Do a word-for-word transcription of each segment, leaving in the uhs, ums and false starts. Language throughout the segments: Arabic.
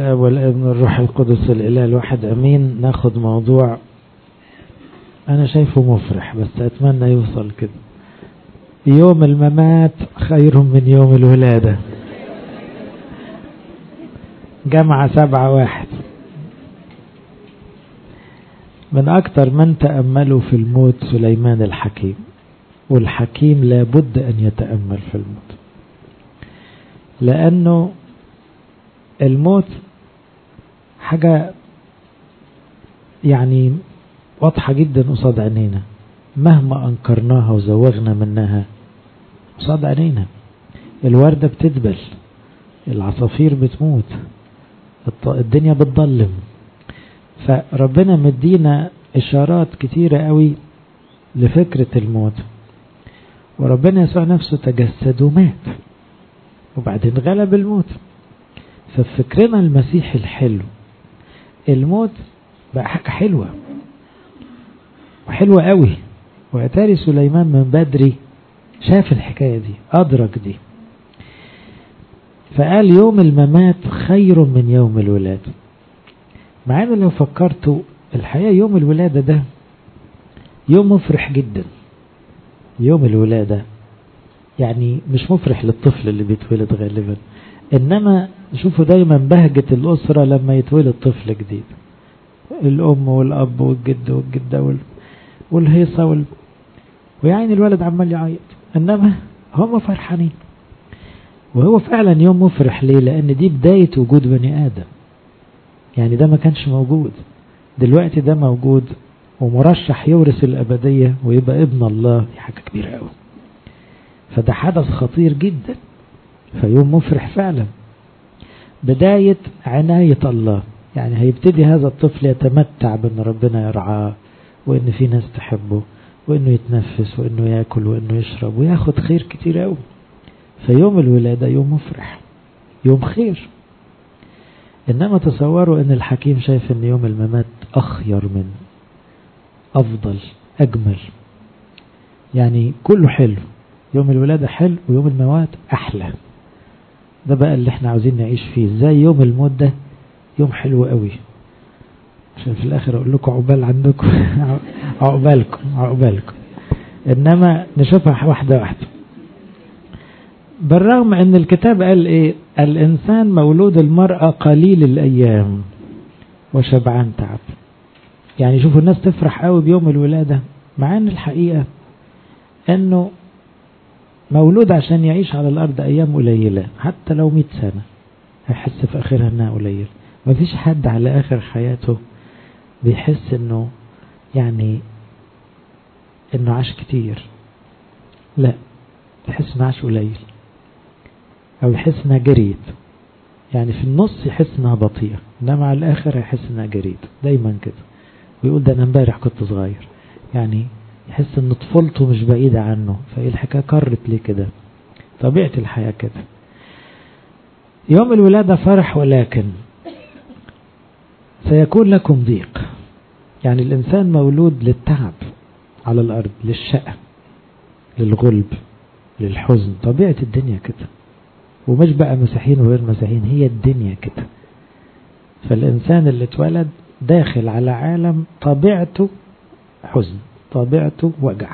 الآب والابن والروح القدس الإله الواحد أمين. ناخد موضوع أنا شايفه مفرح بس أتمنى يوصل كده. يوم الممات خير من يوم الولادة. جمعة سبعة واحد. من أكتر من تأملوا في الموت سليمان الحكيم، والحكيم لابد أن يتأمل في الموت، لأنه الموت حاجة يعني واضحة جدا قصاد عينينا، مهما أنكرناها وزوغنا منها قصاد عينينا. الوردة بتدبل، العصافير بتموت، الدنيا بتضلم. فربنا مدينا إشارات كتيرة قوي لفكرة الموت، وربنا يسوع نفسه تجسد ومات وبعدين غلب الموت. ففكرنا المسيح الحلو الموت بقى حاجة حلوة وحلوة قوي، وأتاري سليمان من بدري شاف الحكاية دي، أدرك دي، فقال يوم الممات خير من يوم الولادة. مع أنه لو فكرتوا الحقيقة يوم الولادة ده يوم مفرح جدا. يوم الولادة يعني مش مفرح للطفل اللي بيتولد غالبا، إنما شوفوا دايما بهجة الأسرة لما يتولد طفل جديد، الأم والأب والجد والجدة والهيصة وال... ويعني الولد عمال يعيط، إنما هم فرحانين. وهو فعلا يوم مفرح ليه؟ لأن دي بداية وجود بني آدم. يعني ده ما كانش موجود، دلوقتي ده موجود ومرشح يورث الأبدية ويبقى ابن الله. دي حاجة كبيرة قوي، فده حدث خطير جدا. فيوم مفرح فعلا، بداية عناية الله. يعني هيبتدي هذا الطفل يتمتع بأن ربنا يرعاه، وأن في ناس تحبه، وأنه يتنفس، وأنه يأكل، وأنه يشرب، وياخد خير كتير قوي. فيوم الولادة يوم مفرح، يوم خير. إنما تصوروا أن الحكيم شايف أن يوم الممات أخير من أفضل أجمل، يعني كله حلو. يوم الولادة حلو ويوم الموت أحلى. ده بقى اللي احنا عاوزين نعيش فيه. ازاي يوم الموت ده يوم حلو قوي، عشان في الآخر أقول لكم عقبال عندكم عقبالكم عقبالكم. إنما نشوفها واحدة واحدة. بالرغم أن الكتاب قال إيه؟ الإنسان مولود المرأة قليل الأيام وشبعان تعب. يعني شوفوا الناس تفرح قوي بيوم الولادة، مع أن الحقيقة أنه مولود عشان يعيش على الأرض أيام قليلة، حتى لو مئة سنة هيحس في آخرها أنها قليل. مفيش حد على آخر حياته بيحس أنه يعني أنه عاش كتير، لا، يحس أنه عاش قليل، أو يحس أنها جريد. يعني في النص يحس أنها بطيئة، إنما على الآخر يحس أنها جريد دايما كده. ويقول ده أنا امبارح كنت صغير. يعني يحس أن طفولته مش بعيدة عنه. فإيه الحكاية كرت ليه كده؟ طبيعة الحياة كده. يوم الولادة فرح، ولكن سيكون لكم ضيق. يعني الإنسان مولود للتعب على الأرض، للشقة، للغلب، للحزن. طبيعة الدنيا كده، ومش بقى مسيحيين وغير مسيحيين، هي الدنيا كده. فالإنسان اللي اتولد داخل على عالم طبيعته حزن، طبيعته وجع.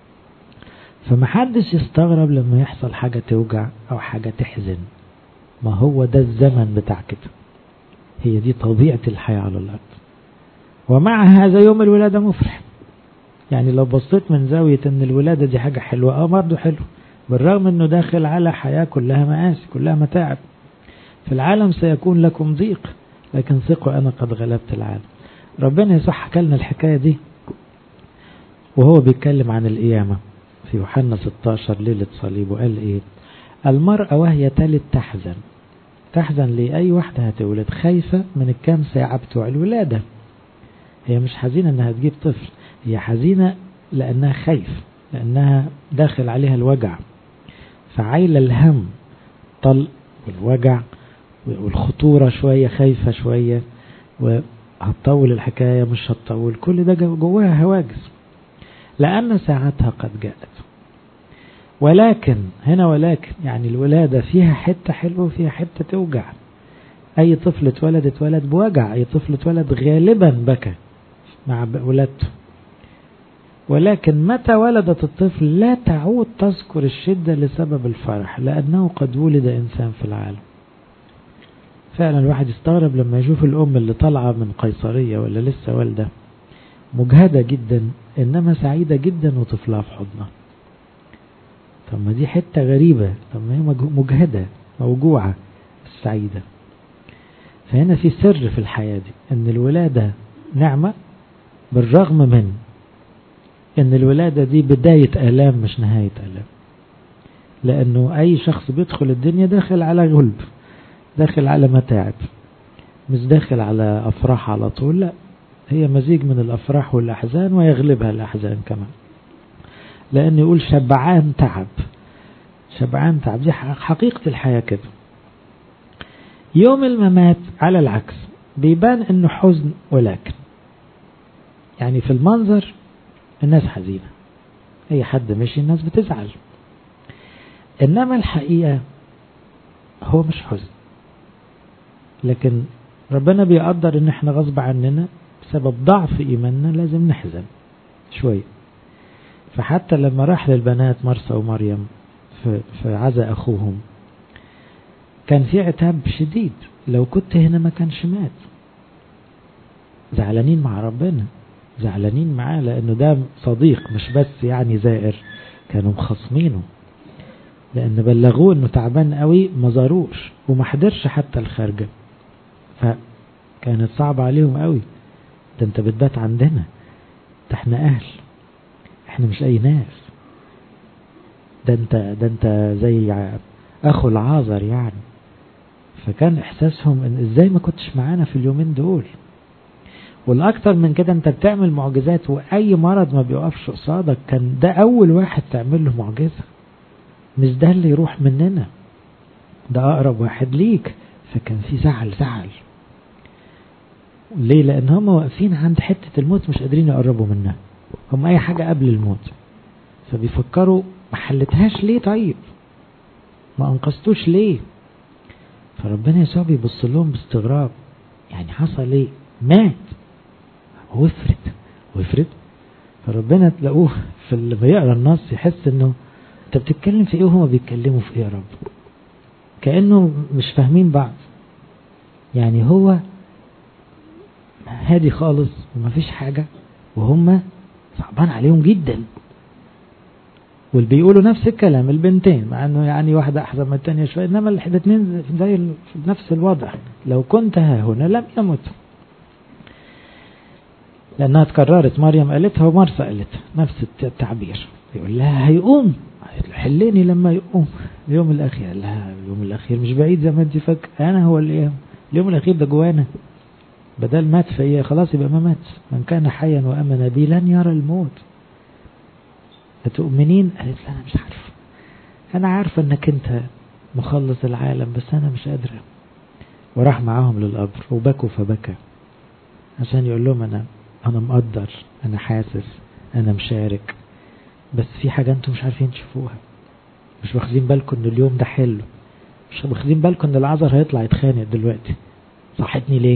فمحدش يستغرب لما يحصل حاجة توجع أو حاجة تحزن. ما هو ده الزمن بتاع كده، هي دي طبيعة الحياة على الأرض. ومع هذا يوم الولادة مفرح. يعني لو بصيت من زاوية أن الولادة دي حاجة حلوة، اه برضو حلو، بالرغم أنه داخل على حياة كلها مآسي، كلها متاعب. في العالم سيكون لكم ضيق، لكن ثقوا أنا قد غلبت العالم. ربنا يسوع حكى لنا الحكاية دي وهو بيتكلم عن القيامة في يوحنا ستاشر ليلة صليب، وقال إيه؟ المرأة وهي تلد تحزن. تحزن ليه؟ أي واحدة هتولد خايفة من الكام ساعة بتوع الولادة. هي مش حزينة أنها تجيب طفل، هي حزينة لأنها خايف، لأنها داخل عليها الوجع. فعايلة الهم، طلق والوجع والخطورة، شوية خايفة شوية، وهتطول الحكاية مش هتطول، كل ده جواها هواجس لأن ساعتها قد جاءت. ولكن هنا ولكن يعني الولادة فيها حتة حلوة وفيها حتة توجع. أي طفل اتولد اتولد بوجع، أي طفل اتولد غالبا بكى مع ولادته، ولكن متى ولدت الطفل لا تعود تذكر الشدة لسبب الفرح، لأنه قد ولد إنسان في العالم. فعلا الواحد يستغرب لما يشوف الأم اللي طالعة من قيصرية ولا لسه والدة مجهدة جدا إنما سعيدة جدا وطفلها في حضنها. طب ما دي حتة غريبة، طب ما هي مجهدة موجوعة سعيدة. فهنا في سر في الحياة دي إن الولادة نعمة، بالرغم من إن الولادة دي بداية آلام مش نهاية آلام، لأنه أي شخص بيدخل الدنيا داخل على غلب، داخل على متاعب، مش داخل على أفراح على طول، لا، هي مزيج من الأفراح والأحزان ويغلبها الأحزان كمان، لأن يقول شبعان تعب، شبعان تعب، دي حقيقة الحياة كده. يوم الممات على العكس بيبان إنه حزن، ولكن يعني في المنظر الناس حزينة، أي حد مشي الناس بتزعل، إنما الحقيقة هو مش حزن، لكن ربنا بيقدر إن احنا غصب عننا بسبب ضعف إيماننا لازم نحزن شوية. فحتى لما راح للبنات مرسى ومريم في عزاء أخوهم كان في عتاب شديد، لو كنت هنا ما كانش مات. زعلانين مع ربنا، زعلانين معاه لأنه ده صديق مش بس يعني زائر، كانوا مخصمينه لأن بلغوه أنه تعبان قوي، ما زاروش وما حضرش حتى الخارجة، فكانت صعبة عليهم قوي. ده انت بتبات عندنا، ده احنا أهل، احنا مش أي ناس، ده انت ده انت زي أخو العازر يعني. فكان إحساسهم إن إزاي ما كنتش معانا في اليومين دول. والأكتر من كده انت بتعمل معجزات وأي مرض ما بيوقفش قصادك، كان ده أول واحد تعمل له معجزة، مش ده اللي يروح مننا، ده أقرب واحد ليك. فكان في زعل زعل ليه؟ لأن هم واقفين عند حتة الموت مش قادرين يقربوا منها، هم أي حاجة قبل الموت، فبيفكروا ما حلتهاش ليه، طيب ما أنقذتوش ليه. فربنا يسوع بيبص لهم باستغراب، يعني حصل ايه؟ مات وفرد وفرد. فربنا تلاقوه في اللي بيقرأ النص يحس انه انت بتتكلم في ايه وهما بيتكلموا في ايه يا رب، كأنه مش فاهمين بعض. يعني هو هادي خالص ومفيش حاجة، وهم صعبان عليهم جدا، واللي بيقولوا نفس الكلام البنتين، مع انه يعني واحدة احسن من التانية شوية، انما الاثنين زي نفس الوضع. لو كنت ها هنا لم يمت، لانها تكررت، مريم قالتها ومرسى قالتها نفس التعبير. يقول لها هيقوم، حليني لما يقوم اليوم الاخير. قال لها اليوم الاخير مش بعيد زي ما انت فاكر، انا هو اليوم اليوم الاخير ده جوانا، بدل مات فهي خلاص يبقى ما مات. من كان حيا وامن بي لن يرى الموت. هتؤمنين؟ قالت له انا مش عارفه، انا عارفه انك انت مخلص العالم بس انا مش قادره. وراح معاهم للقبر وبكوا فبكى عشان يقول لهم انا انا مقدر، انا حاسس، انا مشارك، بس في حاجه انتم مش عارفين تشوفوها، مش واخدين بالكم ان اليوم ده حلو، مش واخدين بالكم ان العذر هيطلع يتخانق دلوقتي. صحتني ليه؟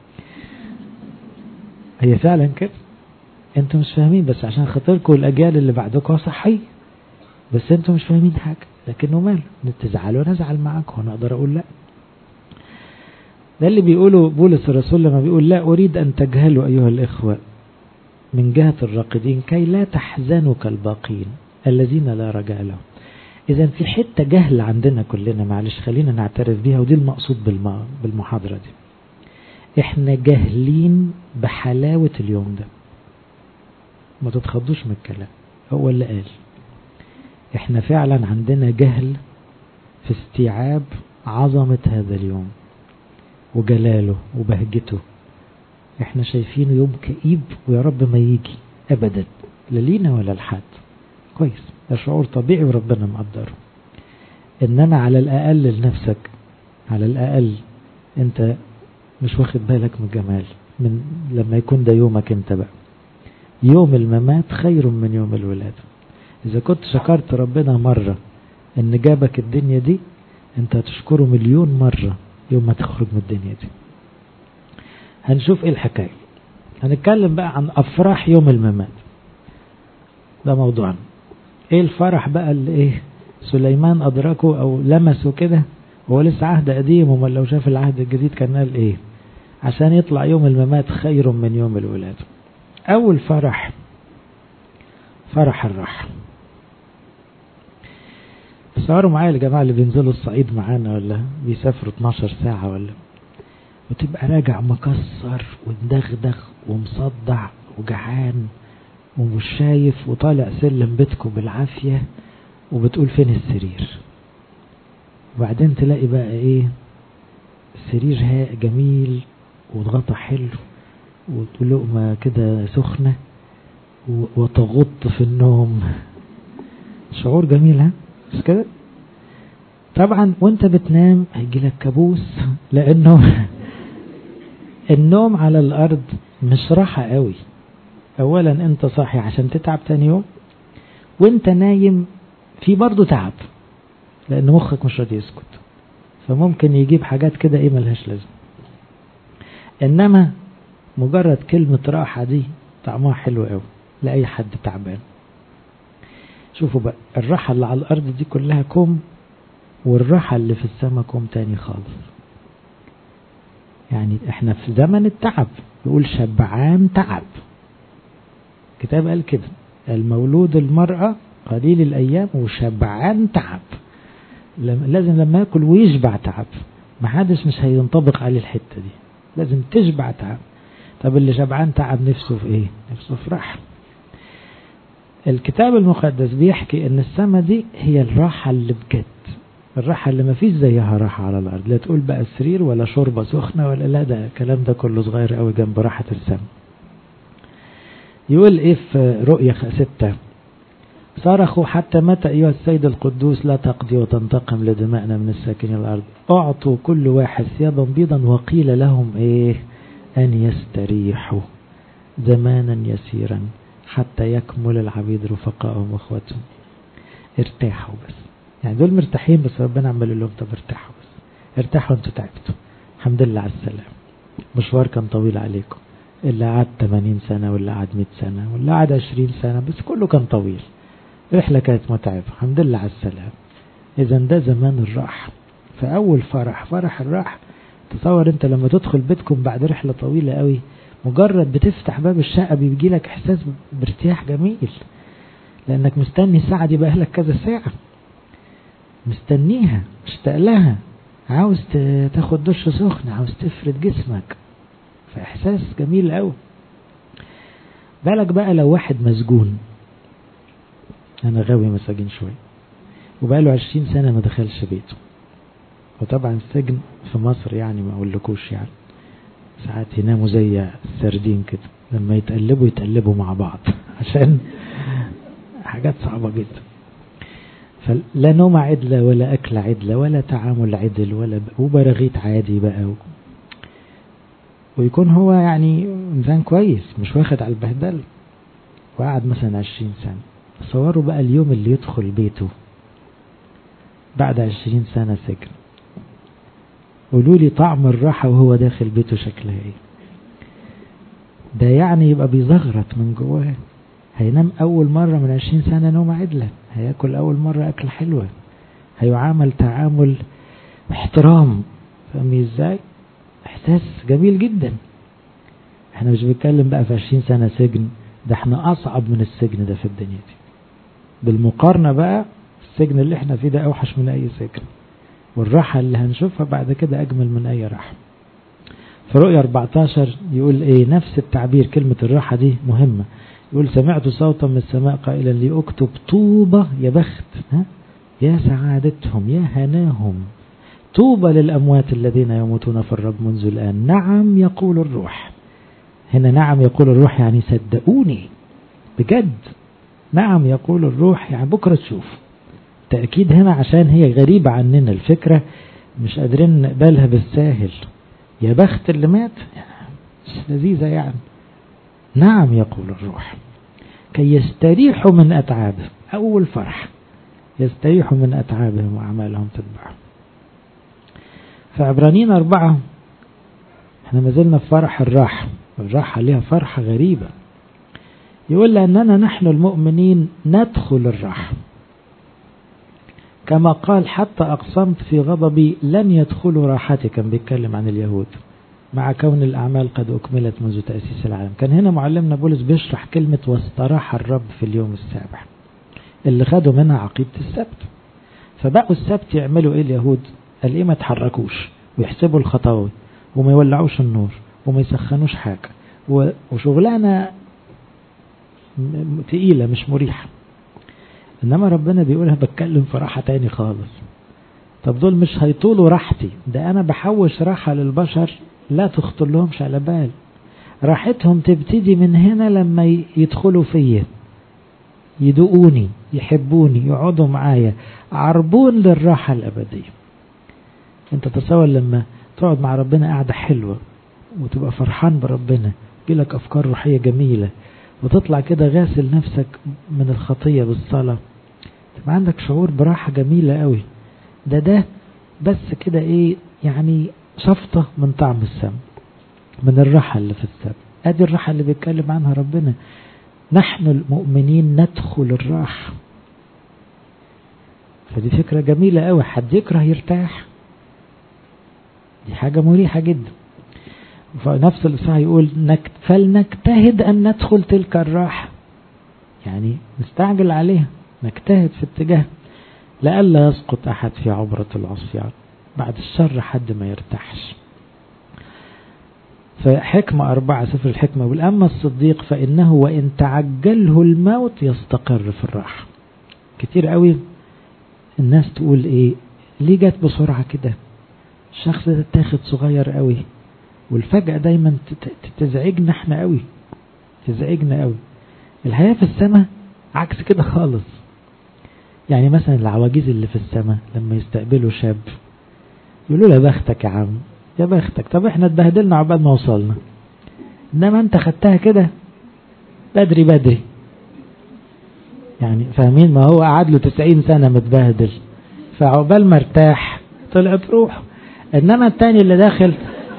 هي فعلا كده، انتم مش فاهمين، بس عشان خاطركم الاجيال اللي بعدكم صحي، بس انتم مش فاهمين حاجه. لكنه مال تزعلوا وانا ازعل معاكم، وانا اقدر اقول لا. ده اللي بيقوله بولس الرسول لما بيقول لا اريد ان تجهلوا ايها الاخوه من جهه الراقدين كي لا تحزنوا كالباقين الذين لا رجاء لهم. اذا في حته جهل عندنا كلنا، معلش خلينا نعترف بيها، ودي المقصود بالمحاضره دي. احنا جاهلين بحلاوه اليوم ده، ما تتخضوش من الكلام، هو اللي قال احنا فعلا عندنا جهل في استيعاب عظمة هذا اليوم وجلاله وبهجته. احنا شايفينه يوم كئيب ويا رب ما يجي ابدا، لا لينا ولا لحد. كويس، ده شعور طبيعي وربنا مقدره. انما على الاقل لنفسك، على الاقل انت مش واخد بالك من الجمال من لما يكون ده يومك انت بقى. يوم الممات خير من يوم الولادة. إذا كنت شكرت ربنا مرة إن جابك الدنيا دي، أنت هتشكره مليون مرة يوم ما تخرج من الدنيا دي. هنشوف ايه الحكاية. هنتكلم بقى عن افراح يوم الممات، ده موضوعنا. ايه الفرح بقى اللي ايه سليمان ادركه او لمسه كده، هو لسه عهد قديم، وما لو شاف العهد الجديد كان قال ايه، عشان يطلع يوم الممات خير من يوم الولادة. اول فرح فرح الراحة. تصوروا معايا الجماعة اللي بينزلوا الصعيد معانا ولا بيسافروا اتناشر ساعة ولا، وتبقى راجع مكسر ومدغدغ ومصدع وجعان ومش شايف، وطالع سلم بيتكم بالعافية وبتقول فين السرير، وبعدين تلاقي بقى ايه السرير هاء جميل وضغطة حلو ولقمة كده سخنة وتغط في النوم. شعور جميل، ها مش كده؟ طبعا وانت بتنام هيجيلك كابوس، لانه النوم على الارض مش راحة قوي. اولا انت صاحي عشان تتعب تاني يوم، وانت نايم في برضو تعب لان مخك مش راضي يسكت، فممكن يجيب حاجات كده ايه ملهاش لازم. انما مجرد كلمة راحة دي طعمها حلو قوي لأي حد تعبان. شوفوا بقى الراحة اللي على الأرض دي كلها كوم، والراحة اللي في السماء كوم تاني خالص. يعني احنا في زمن التعب، يقول شبعان تعب. كتاب قال كده، المولود المرأة قليل الأيام وشبعان تعب. لازم لما يأكل ويشبع تعب، محدش مش هينطبق عليه الحتة دي، لازم تشبع تعب. طب اللي شبعان تعب نفسه في ايه؟ نفسه في راحة. الكتاب المقدس بيحكي ان السماء دي هي الراحة اللي بجد، الراحة اللي ما فيش زيها راحة على الارض. لا تقول بقى السرير ولا شوربة سخنة ولا، لا، ده الكلام ده كله صغير قوي جنب راحة السماء. يقول ايه في رؤيا ستة، صرخوا حتى متى ايها السيد القدوس لا تقضي وتنتقم لدمائنا من الساكنين الارض. اعطوا كل واحد ثيابا بيضا وقيل لهم ايه ان يستريحوا زمانا يسيرا حتى يكمل العبيد رفقائهم واخواتهم. ارتاحوا بس، يعني دول مرتاحين بس ربنا عمال يقول لهم طب ارتاحوا بس، ارتاحوا انتوا تعبتوا، الحمد لله على السلام، مشوار كان طويل عليكم، اللي قعد ثمانين سنة واللي قعد مئة سنة واللي قعد عشرين سنة، بس كله كان طويل، رحلة كانت متعبة، الحمد لله على السلام. اذا ده زمان الراحة. فاول فرح فرح الراحة. تصور انت لما تدخل بيتكم بعد رحلة طويلة قوي، مجرد بتفتح باب الشقة بيجي لك احساس بارتياح جميل، لانك مستني الساعة دي بقى لك كذا ساعة، مستنيها مشتاق لها، عاوز تاخد دش سخن، عاوز تفرد جسمك، فاحساس جميل قوي. بالك بقى لو واحد مسجون، انا غاوي مساجين شوية، وبقاله عشرين سنة ما دخلش بيته، وطبعا السجن في مصر يعني ما اقولكوش، يعني ساعات يناموا زي السردين كده، لما يتقلبوا يتقلبوا مع بعض عشان حاجات صعبة جدا. فلا نوم عدلة ولا أكل عدلة ولا تعامل عدل ولا وبرغيت عادي بقى، و... ويكون هو يعني إنسان كويس مش واخد على البهدل، وقعد مثلا عشرين سنة. تصوروا بقى اليوم اللي يدخل بيته بعد عشرين سنة سجن، قولوا لي طعم الراحة وهو داخل بيته شكلها ايه؟ ده يعني يبقى بيزغرط من جواه. هينام اول مرة من عشرين سنة نوم عدلة، هياكل اول مرة اكل حلوة، هيعامل تعامل احترام. فاهمي ازاي؟ احساس جميل جدا. احنا مش بنتكلم بقى في عشرين سنة سجن، ده احنا اصعب من السجن ده في الدنيا دي. بالمقارنة بقى السجن اللي احنا فيه ده اوحش من اي سجن، والراحة اللي هنشوفها بعد كده أجمل من أي راحة. في رؤية أربعتاشر يقول إيه نفس التعبير، كلمة الراحة دي مهمة. يقول سمعت صوتا من السماء قائلا لي اكتب طوبى يا بخت، ها يا سعادتهم يا هناهم، طوبى للأموات الذين يموتون في الرب منذ الآن، نعم يقول الروح. هنا نعم يقول الروح يعني صدقوني بجد، نعم يقول الروح يعني بكرة تشوف. تأكيد هنا عشان هي غريبة عننا الفكرة، مش قادرين نقبلها بالساهل. يا بخت اللي مات، مش لذيذة يعني. نعم يقول الروح كي يستريحوا من أتعابهم. أول فرح يستريحوا من أتعابهم وأعمالهم تتبعهم. في عبرانيين أربعة احنا ما زلنا في فرح الراحة. الراحة ليها فرحة غريبة. يقول لأننا نحن المؤمنين ندخل الراحة كما قال حتى أقسمت في غضبي لن يدخلوا راحتي. كان بيتكلم عن اليهود مع كون الأعمال قد أكملت منذ تأسيس العالم. كان هنا معلمنا بولس بيشرح كلمة واستراح الرب في اليوم السابع اللي خدوا منها عقيدة السبت. فبقوا السبت يعملوا ايه اليهود؟ قال ايه؟ ما تحركوش ويحسبوا الخطاوي وما يولعوش النور وما يسخنوش حاجة وشغلانة تقيلة مش مريحة. انما ربنا بيقولها بتكلم في راحة تاني خالص. طب دول مش هيطولوا راحتي، ده انا بحوش راحة للبشر لا تخطر لهمش على بال. راحتهم تبتدي من هنا لما يدخلوا فيا، يدقوني، يحبوني، يقعدوا معايا، عربون للراحة الأبدية. انت تصور لما تقعد مع ربنا قاعدة حلوة وتبقى فرحان بربنا، يجيلك أفكار روحية جميلة وتطلع كده غاسل نفسك من الخطية بالصلاة، تبقى عندك شعور براحة جميلة قوي. ده ده بس كده ايه يعني شفطة من طعم السم، من الراحة اللي في السم. ادي الراحة اللي بيتكلم عنها ربنا. نحن المؤمنين ندخل الراحة. فدي فكرة جميلة قوي. حد يكره يرتاح؟ دي حاجة مريحة جدا. فنفس الإصحاح يقول فلنجتهد أن ندخل تلك الراحة، يعني نستعجل عليها، نجتهد في اتجاه لألا يسقط أحد في عبرة العصيان. بعد الشر حد ما يرتاحش. فحكمة أربعة سفر الحكمة يقول أما الصديق فإنه وإن تعجله الموت يستقر في الراحة. كتير قوي الناس تقول إيه ليه جات بسرعة كده، الشخص ده تاخد صغير قوي، والفجأة دايما تزعجنا احنا قوي، تزعجنا قوي. الحياة في السماء عكس كده خالص. يعني مثلا العواجيز اللي في السماء لما يستقبلوا شاب يقولوا له يا بختك يا عم، يا بختك. طب احنا اتبهدلنا عقبال ما وصلنا، انما انت خدتها كده بدري بدري. يعني فاهمين؟ ما هو قعد له تسعين سنة متبهدل، فعقبال ما ارتاح طلعت روح. انما التاني اللي داخل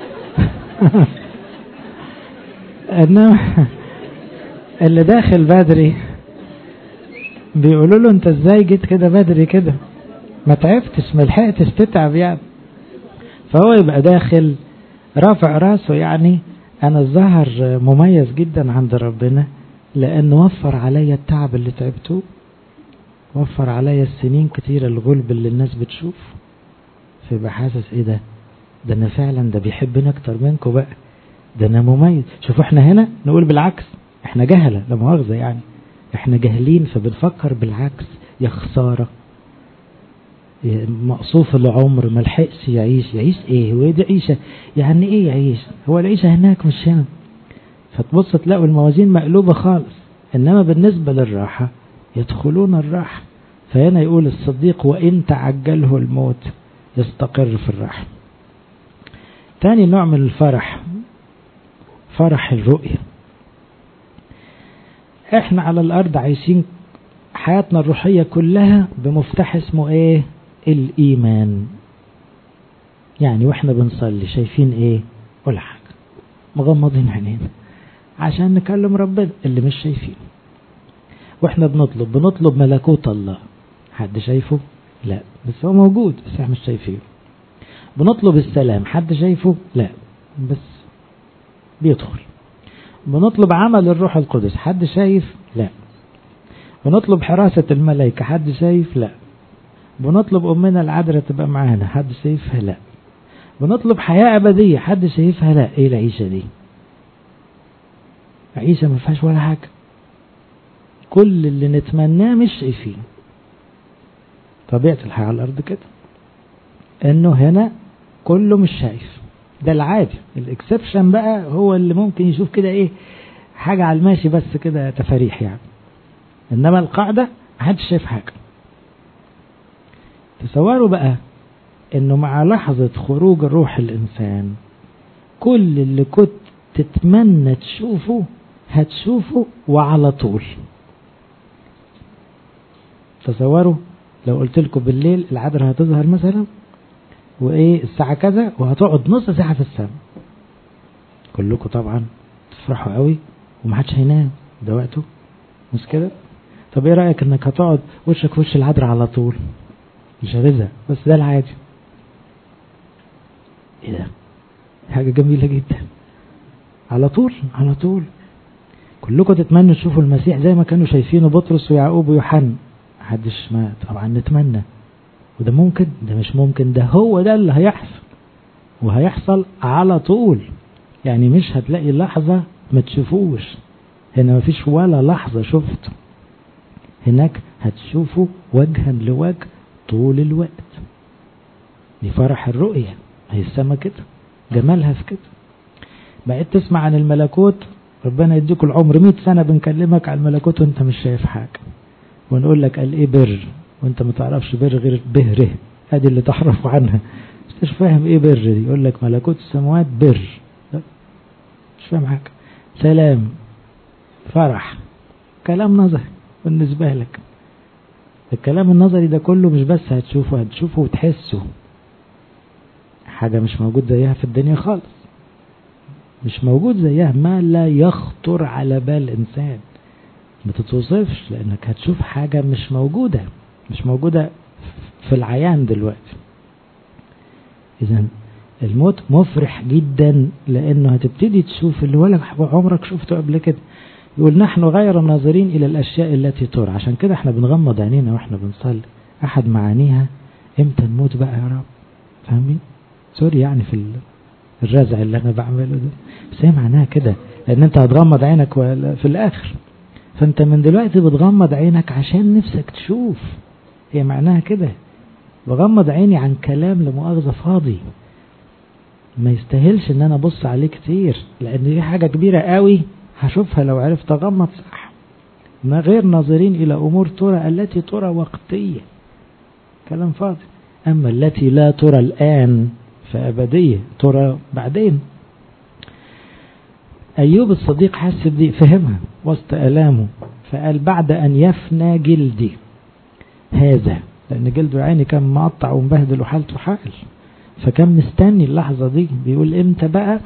انما اللي داخل بدري بيقولوا له انت ازاي جيت كده بدري كده، ما تعبتش، ما لحقتش تتعب يعني. فهو يبقى داخل رافع راسه، يعني انا الظاهر مميز جدا عند ربنا لان وفر عليا التعب اللي تعبته، وفر عليا السنين كتيرة الغلب اللي الناس بتشوف. فيبقى حاسس ايه ده ده انا فعلا ده بيحبني اكتر منكم بقى، ده انا مميز. شوفوا احنا هنا نقول بالعكس، احنا جهلة لا مؤاخذة، يعني احنا جاهلين فبنفكر بالعكس. يا خسارة، مقصوف العمر ملحقش يعيش. يعيش ايه؟ هو دي عيشة؟ يعني ايه يعيش؟ هو العيشة هناك مش هنا. فتبص تلاقوا الموازين مقلوبة خالص. انما بالنسبة للراحة يدخلون الراحة. فهنا يقول الصديق وإن تعجله الموت يستقر في الراحة. تاني نوع من الفرح فرح الرؤية. احنا على الارض عايشين حياتنا الروحية كلها بمفتاح اسمه ايه؟ الايمان. يعني واحنا بنصلي شايفين ايه؟ ولا حاجة، مغمضين عينينا عشان نكلم ربنا اللي مش شايفين. واحنا بنطلب بنطلب ملكوت الله، حد شايفه؟ لا، بس هو موجود بس احنا مش شايفينه. بنطلب السلام، حد شايفه؟ لا، بس بيدخل. بنطلب عمل الروح القدس، حد شايف؟ لا. بنطلب حراسة الملائكة، حد شايف؟ لا. بنطلب أمنا العذراء تبقى معانا، حد شايفها؟ لا. بنطلب حياة أبدية، حد شايفها؟ لا. ايه العيشة دي؟ عيشة ما فيهاش ولا حاجة. كل اللي نتمناه مش شايفين. طبيعة الحياة على الأرض كده، إنه هنا كله مش شايف. ده العادي. الاكسبشن بقى هو اللي ممكن يشوف كده ايه حاجة على الماشي بس كده تفاريح يعني. انما القاعدة محدش شايف حاجة. تصوروا بقى انه مع لحظة خروج الروح الانسان كل اللي كنت تتمنى تشوفه هتشوفه وعلى طول. تصوروا لو قلت لكم بالليل العذراء هتظهر مثلا، وايه الساعة كذا وهتقعد نص ساعة في السماء. كلكم طبعا تفرحوا قوي ومحدش هينام، ده وقته مش كده؟ طب ايه رأيك انك هتقعد وشك في وش العذراء على طول؟ مش هتزهق، بس ده العادي. ايه ده؟ حاجة جميلة جدا. على طول على طول كلكم تتمنوا تشوفوا المسيح زي ما كانوا شايفينه بطرس ويعقوب ويوحنا. محدش ما طبعا نتمنى، وده ممكن، ده مش ممكن، ده هو ده اللي هيحصل، وهيحصل على طول. يعني مش هتلاقي لحظة ما تشوفوش. هنا مفيش ولا لحظة شفته، هناك هتشوفوا وجها لوجه طول الوقت. دي فرح الرؤية، هي السما كده، جمالها في كده. بقيت تسمع عن الملكوت، ربنا يديك العمر مئة سنة بنكلمك عن الملكوت وانت مش شايف حاجة، ونقول لك قال ايه بر وانت ما تعرفش بر غير بهره، ادي اللي تحرفوا عنها. مش فاهم ايه بر دي، يقول لك ملكوت السماوات بر، مش فاهم حاجة. سلام، فرح، كلام نظري بالنسبة لك. الكلام النظري ده كله مش بس هتشوفه، هتشوفه وتحسه، حاجة مش موجود زيها في الدنيا خالص، مش موجود زيها، ما لا يخطر على بال إنسان. ما تتوصفش، لأنك هتشوف حاجة مش موجودة، مش موجودة في العيان دلوقتي. إذن الموت مفرح جدا، لأنه هتبتدي تشوف اللي ولا عمرك شفته قبل كده. يقول نحن غير ناظرين إلى الأشياء التي ترى. عشان كده احنا بنغمض عينينا واحنا بنصلي. أحد معانيها امتى نموت بقى يا رب، فاهمين؟ سوري يعني في الرزع اللي انا بعمله ده، بس هي معناها كده، لأن انت هتغمض عينك في الآخر، فانت من دلوقتي بتغمض عينك عشان نفسك تشوف. هي معناها كده، بغمض عيني عن كلام لمؤاخذة فاضي ما يستاهلش ان انا ابص عليه كتير، لان دي حاجة كبيرة قوي هشوفها لو عرفت اغمض صح. ما غير ناظرين الى امور ترى التي ترى وقتية، كلام فاضي. اما التي لا ترى الان فابدية، ترى بعدين. ايوب الصديق حس بدي، فهمها وسط الامه، فقال بعد ان يفنى جلدي هذا، لان جلده عيني كان مقطع ومبهدل وحالته حال، فكان مستني اللحظة دي. بيقول امتى بقى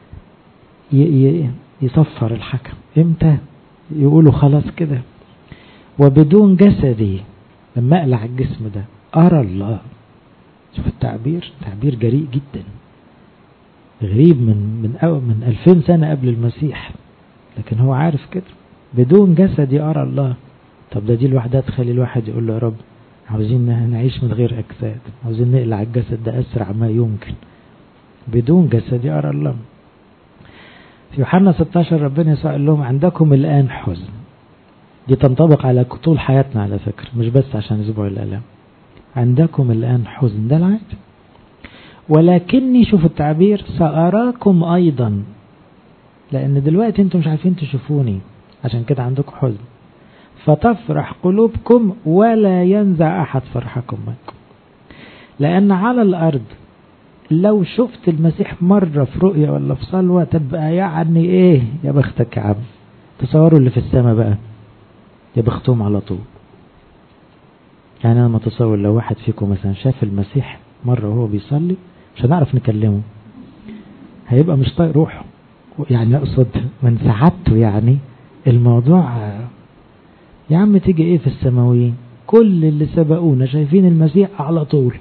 يصفر الحكم، امتى يقولوا خلاص كده. وبدون جسدي، لما اقلع الجسم ده ارى الله. شوف التعبير، تعبير جريء جدا، غريب من من أو من ألفين سنة قبل المسيح، لكن هو عارف كده. بدون جسدي ارى الله. طب ده دي لوحدها تخلي الواحد يقول له يا رب عاوزين نعيش من غير أجساد، عاوزين نقلع الجسد ده أسرع ما يمكن. بدون جسد أرى الله. في يوحنا ستة عشر ربنا يسوع قال لهم عندكم الآن حزن. دي تنطبق على طول حياتنا على فكرة، مش بس عشان أسبوع الآلام. عندكم الآن حزن، ده العادي، ولكني، شوف التعبير، سأراكم أيضا. لأن دلوقتي انتم مش عارفين تشوفوني، عشان كده عندكم حزن. فتفرح قلوبكم ولا ينزع أحد فرحكم منكم. لأن على الأرض لو شفت المسيح مرة في رؤية ولا في صلوة تبقى يعني إيه، يا بختك يا عم. تصوروا اللي في السماء بقى، يا بختهم على طول. يعني أنا متصور لو واحد فيكم مثلا شاف المسيح مرة وهو بيصلي، مش هنعرف نكلمه، هيبقى مش طايق روحه، يعني أقصد من سعادته. يعني الموضوع يا عم تيجي ايه في السماويين، كل اللي سبقونا شايفين المسيح على طول،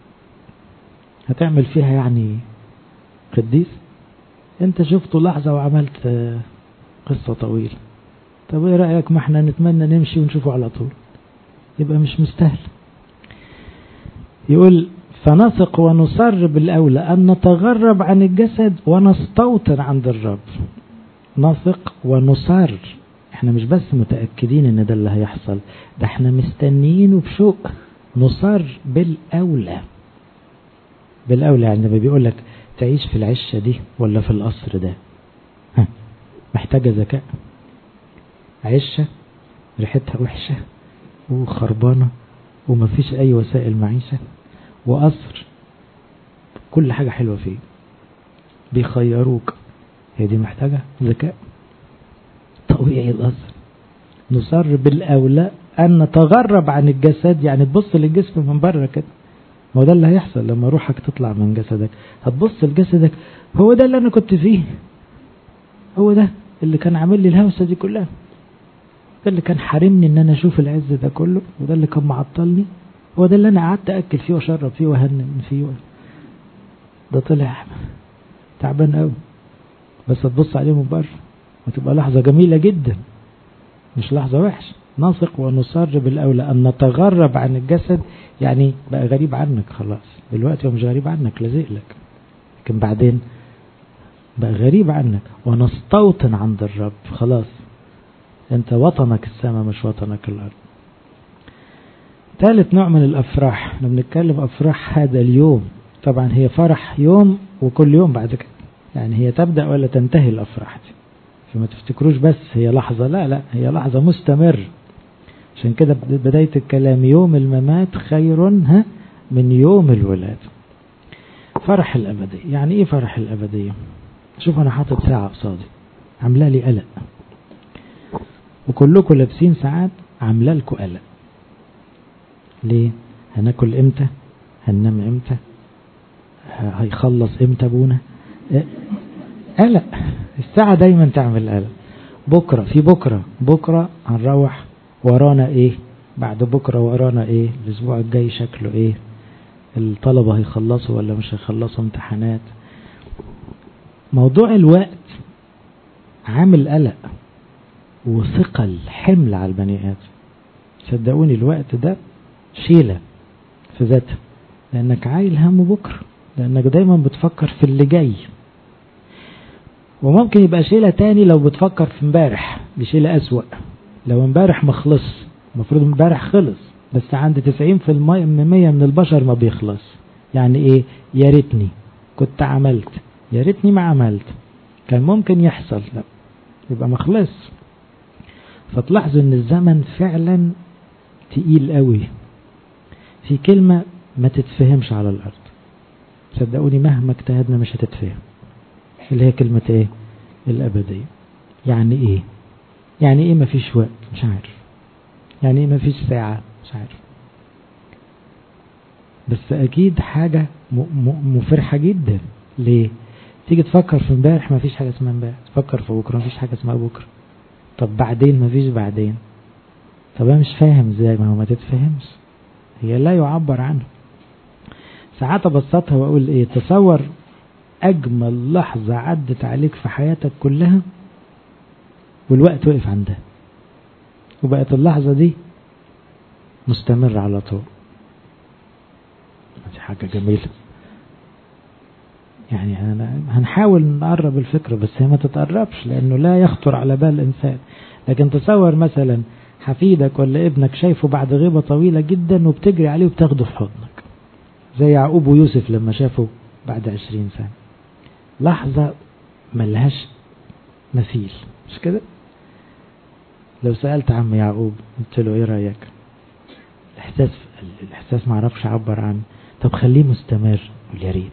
هتعمل فيها يعني قديس؟ انت شفته لحظة وعملت قصة طويلة. طب ايه رأيك ما احنا نتمنى نمشي ونشوفه على طول، يبقى مش مستاهل. يقول فنثق ونصر بالأولى أن نتغرب عن الجسد ونستوطن عند الرب. نثق ونصر، احنا مش بس متأكدين ان ده اللي هيحصل، ده احنا مستنيينه بشوق. نصر بالأولى. بالأولى يعني لما بيقول لك تعيش في العشة دي ولا في القصر ده، ها محتاجة ذكاء. عشة ريحتها وحشة وخربانة ومفيش اي وسائل معيشة، وقصر كل حاجة حلوة فيه بيخيروك، هي دي محتاجة ذكاء. طبيعي الأصل. نصر بالأولى أن نتغرب عن الجسد، يعني تبص للجسم من بره كده ما هو ده اللي هيحصل لما روحك تطلع من جسدك. هتبص لجسدك، هو ده اللي انا كنت فيه، هو ده اللي كان عامل لي الهوسة دي كلها، ده اللي كان حارمني ان انا اشوف العز ده كله، وده اللي كان معطلني، هو ده اللي انا قعدت اكل فيه واشرب فيه وهنم فيه. ده طلع تعبان قوي، بس تبص عليه من بره وتبقى لحظة جميلة جدا، مش لحظة وحش. نثق ونصر بالأولى أن نتغرب عن الجسد، يعني بقى غريب عنك خلاص، دلوقتي هو مش غريب عنك، لازق لك، لكن بعدين بقى غريب عنك. ونستوطن عند الرب، خلاص انت وطنك السماء مش وطنك الأرض. ثالث نوع من الأفراح، احنا بنتكلم أفراح هذا اليوم، طبعا هي فرح يوم وكل يوم بعد كده، يعني هي تبدأ ولا تنتهي الأفراح دي، فما تفتكروش بس هي لحظة، لا لا، هي لحظة مستمر. عشان كده بداية الكلام يوم الممات خير ها من يوم الولادة. فرح الأبدية، يعني ايه فرح الأبدية؟ شوف انا حاطط ساعة قصادي عامله لي قلق، وكلكم لابسين ساعات عامله لكم قلق. ليه؟ هناكل امتى؟ هننام امتى؟ هيخلص امتى ابونا؟ قلق. الساعة دايما تعمل قلق. بكرة، في بكرة، بكرة هنروح، ورانا ايه؟ بعد بكرة ورانا ايه؟ الاسبوع الجاي شكله ايه؟ الطلبة هيخلصوا ولا مش هيخلصوا امتحانات؟ موضوع الوقت عامل قلق وثقل حمل على البني آدم. صدقوني الوقت ده شيلة في ذاته، لأنك عايل هم بكرة، لأنك دايما بتفكر في اللي جاي. وممكن يبقى شيلة تاني لو بتفكر في امبارح، دي شيلة أسوأ. لو امبارح مخلص، المفروض امبارح خلص، بس عند تسعين في المية من البشر ما بيخلص. يعني ايه؟ يا ريتني كنت عملت، يا ريتني ما عملت، كان ممكن يحصل، لا يبقى مخلص. فتلاحظوا ان الزمن فعلا تقيل قوي. في كلمة ما تتفهمش على الارض، صدقوني مهما اجتهدنا مش هتتفهم، اللي هي كلمة ايه؟ الابدية. يعني ايه؟ يعني ايه مفيش وقت؟ مش عارف. يعني ايه مفيش ساعة؟ مش عارف. بس اكيد حاجة مفرحة جدا. ليه؟ تيجي تفكر في امبارح مفيش حاجة اسمها امبارح، تفكر في بكرة مفيش حاجة اسمها بكرة، طب بعدين مفيش بعدين. طب انا مش فاهم ازاي؟ ما هو ما تتفهمش، هي لا يعبر عنه. ساعات ابسطها واقول ايه؟ تصور اجمل لحظة عدت عليك في حياتك كلها والوقت وقف عندها، وبقت اللحظة دي مستمر على طول. دي حاجة جميلة. يعني أنا هنحاول نقرب الفكرة، بس هي ما تتقربش لأنه لا يخطر على بال الإنسان. لكن تصور مثلا حفيدك ولا ابنك شايفه بعد غيبة طويلة جدا وبتجري عليه وبتاخده في حضنك، زي يعقوب ويوسف لما شافوا بعد عشرين سنة. لحظة ملهاش مثيل، مش كده؟ لو سألت عم يعقوب قلت له ايه رأيك؟ الإحساس الإحساس ما عرفش أعبر عنه. طب خليه مستمر، يا ريت.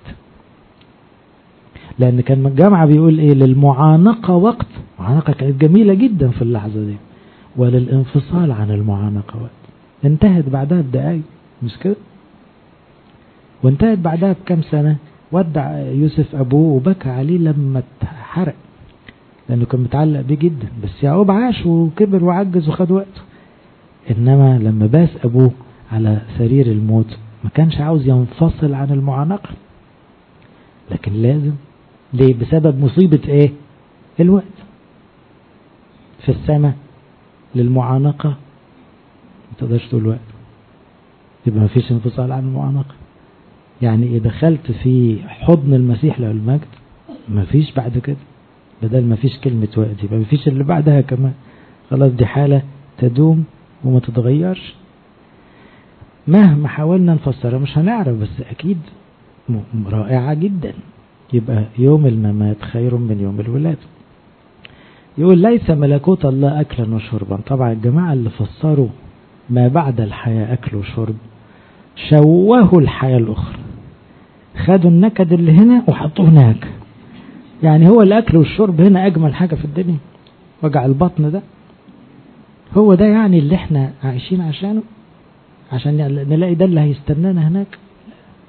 لأن كان الجامعة بيقول ايه؟ للمعانقة وقت. معانقة كانت جميلة جدا في اللحظة دي، وللانفصال عن المعانقة وقت. انتهت بعدها بدقايق، مش كده؟ وانتهت بعدها بكم سنة. ودع يوسف أبوه وبكى عليه لما اتحرق، لأنه كان متعلق بيه جدا. بس يعقوب عاش وكبر وعجز وخد وقته. إنما لما باس أبوه على سرير الموت ما كانش عاوز ينفصل عن المعانقة، لكن لازم. ليه؟ بسبب مصيبة ايه؟ الوقت. في السماء للمعانقة ما تقدرش تقول وقت، يبقى ما فيش انفصال عن المعانقة. يعني إيه؟ دخلت في حضن المسيح له المجد، ما فيش بعد كده. بدل ما فيش كلمة وقت يبقى ما فيش اللي بعدها كمان. خلاص دي حالة تدوم وما تتغيرش. مهما حاولنا نفسرها مش هنعرف، بس أكيد رائعة جدا. يبقى يوم الممات خير من يوم الولادة. يقول ليس ملكوت الله أكلا وشربا. طبعا الجماعة اللي فسروا ما بعد الحياة أكل وشرب شوهوا الحياة الأخرى، خدوا النكد اللي هنا وحطوه هناك. يعني هو الأكل والشرب هنا أجمل حاجة في الدنيا؟ وجع البطن ده هو ده يعني اللي احنا عايشين عشانه، عشان نلاقي ده اللي هيستنانا هناك؟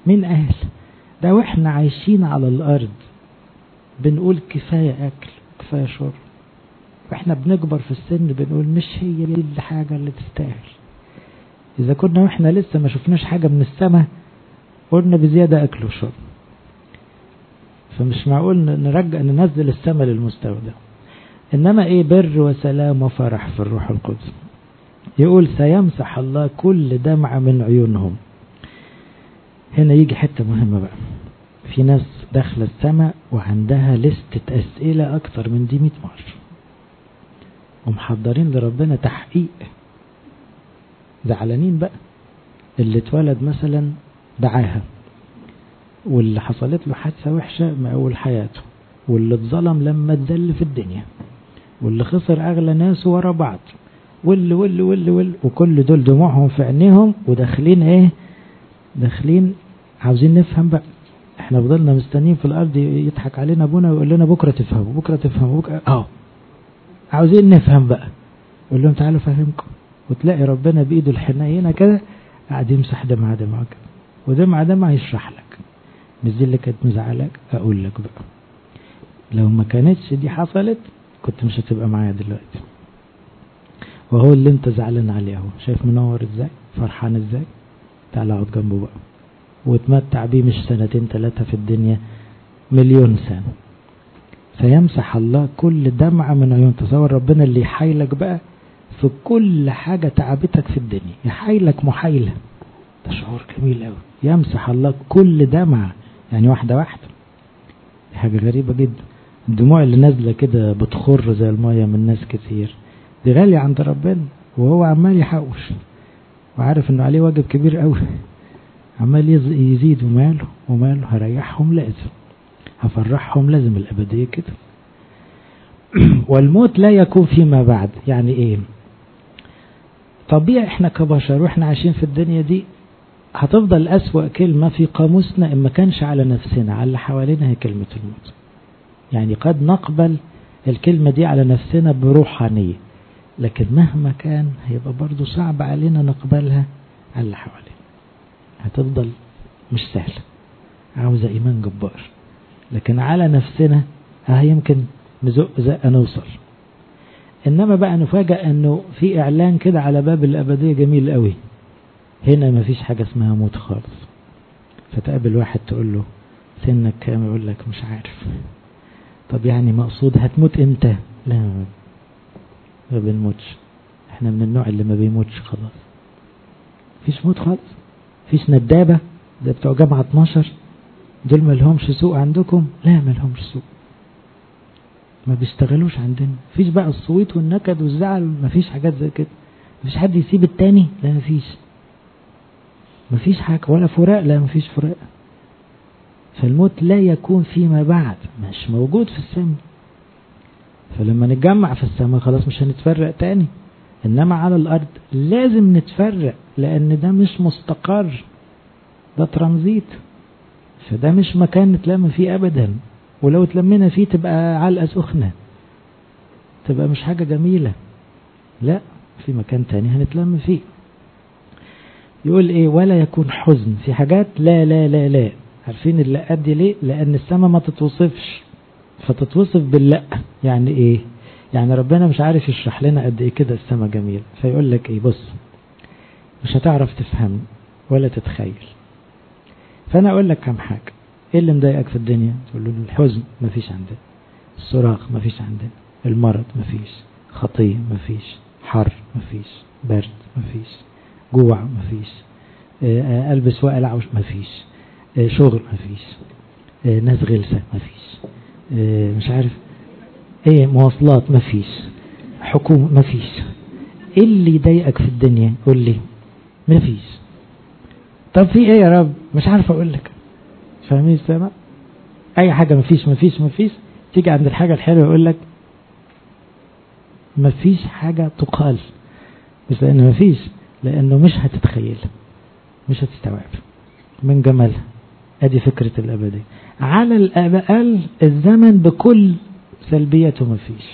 مين قال ده؟ واحنا عايشين على الارض بنقول كفاية اكل كفاية شرب، واحنا بنكبر في السن بنقول مش هي دي الحاجة اللي تستاهل. اذا كنا واحنا لسه ما شفناش حاجة من السماء قلنا بزيادة اكل وشرب، فمش معقول نرجع ننزل السماء للمستوى ده. انما ايه؟ بر وسلام وفرح في الروح القدس. يقول سيمسح الله كل دمعة من عيونهم. هنا يجي حتة مهمة بقى. في ناس داخلة السماء وعندها لستة أسئلة أكتر من دي مئة مرة، ومحضرين لربنا تحقيق. زعلانين بقى اللي اتولد مثلا دعاها، واللي حصلت له حادثة وحشة من أول حياته، واللي اتظلم لما اتذل في الدنيا، واللي خسر أغلى ناس ورا بعض، واللي واللي واللي واللي وكل دول دموعهم في عينيهم وداخلين ايه؟ داخلين عاوزين نفهم بقى. احنا فضلنا مستنيين في الارض يضحك علينا ابونا ويقول لنا بكرة تفهموا بكرة تفهموا بكرة اه عاوزين نفهم بقى. يقول لهم تعالوا فهمكم، وتلاقي ربنا بايده الحنينة كده قاعد يمسح دمعة دمعة كده، ودمعة دمعة يشرح لك. مش دي اللي كانت مزعلك؟ اقول لك بقى، لو ما كانتش دي حصلت كنت مش هتبقى معايا دلوقتي. وهو اللي انت زعلان عليه اهو، شايف منور ازاي، فرحان ازاي. تعال اقعد جنبه بقى وتمتع بيه، مش سنتين ثلاثة في الدنيا، مليون سنة. فيمسح الله كل دمعة من عيون. تصور ربنا اللي يحايلك بقى في كل حاجة تعبتك في الدنيا، يحايلك محايلة. ده شعور جميل قوي. يمسح الله كل دمعة، يعني واحدة واحدة. دي حاجة غريبة جدا. الدموع اللي نازلة كده بتخر زي المية من ناس كتير، دي غالية عند ربنا، وهو عمال يحوش وعارف انه عليه واجب كبير قوي، عمال يزيد. وماله وماله، هريحهم لازم، هفرحهم لازم، الأبدية كده. والموت لا يكون فيما بعد. يعني ايه؟ طبيعي احنا كبشر واحنا عايشين في الدنيا دي هتفضل أسوأ كلمة في قاموسنا إن ما كانش على نفسنا، على اللي حوالينا، هي كلمة الموت. يعني قد نقبل الكلمة دي على نفسنا بروحانية، لكن مهما كان هيبقى برضو صعب علينا نقبلها على اللي حوالينا. هتفضل مش سهلة، عاوزة إيمان جبار. لكن على نفسنا ها يمكن نزق زق نوصل. إنما بقى نفاجأ أنه في إعلان كده على باب الأبدية جميل قوي. هنا مفيش حاجة اسمها موت خالص. فتقابل واحد تقول له سنك كام؟ يقول لك مش عارف. طب يعني مقصود هتموت امتى؟ لا ما بنموتش، احنا من النوع اللي ما بيموتش خلاص. فيش موت خالص. فيش ندابة زي بتوع جامعة اتناشر دول ما لهمش سوق عندكم؟ لا ما لهمش سوق، ما بيشتغلوش عندنا. فيش بقى الصويت والنكد والزعل، ما فيش حاجات زي كده. مفيش حد يسيب التاني، لا ما فيش. ما فيش حاجة ولا فراق، لا ما فيش فراق. فالموت لا يكون فيما بعد، مش موجود في السماء. فلما نتجمع في السماء خلاص مش هنتفرق تاني. انما على الارض لازم نتفرق، لان ده مش مستقر، ده ترانزيت. فده مش مكان نتلم فيه ابدا، ولو تلمنا فيه تبقى علقة سخنة، تبقى مش حاجة جميلة. لا، في مكان تاني هنتلم فيه. يقول ايه؟ ولا يكون حزن في حاجات. لا لا لا لا. عارفين اللقات دي ليه؟ لان السماء ما تتوصفش، فتتوصف باللا. يعني ايه؟ يعني ربنا مش عارف يشرح لنا قد ايه كده السماء جميل، فيقول لك ايه؟ بص، مش هتعرف تفهم ولا تتخيل. فانا اقول لك كم حاجة. ايه اللي مضايقك في الدنيا؟ تقول له الحزن مفيش عندنا، الصراخ مفيش عندنا، المرض مفيش، خطية مفيش، حر مفيش، برد مفيش، جوع مفيش، آه البس واقلع مفيش، آه شغل مفيش، آه ناس غلسة مفيش، آه مش عارف ايه، مواصلات مفيش، حكومة مفيش. ايه اللي يضايقك في الدنيا؟ قول لي. مفيش. طب في ايه يا رب؟ مش عارف اقول لك. فاهمين السماء؟ اي حاجة مفيش مفيش مفيش. تيجي عند الحاجة الحلوة يقول لك مفيش حاجة تقال، بس لأنه مفيش، لأنه مش هتتخيل، مش هتستوعب من جمالها. ادي فكرة الأبدية. على الأقل الزمن بكل سلبيته مفيش.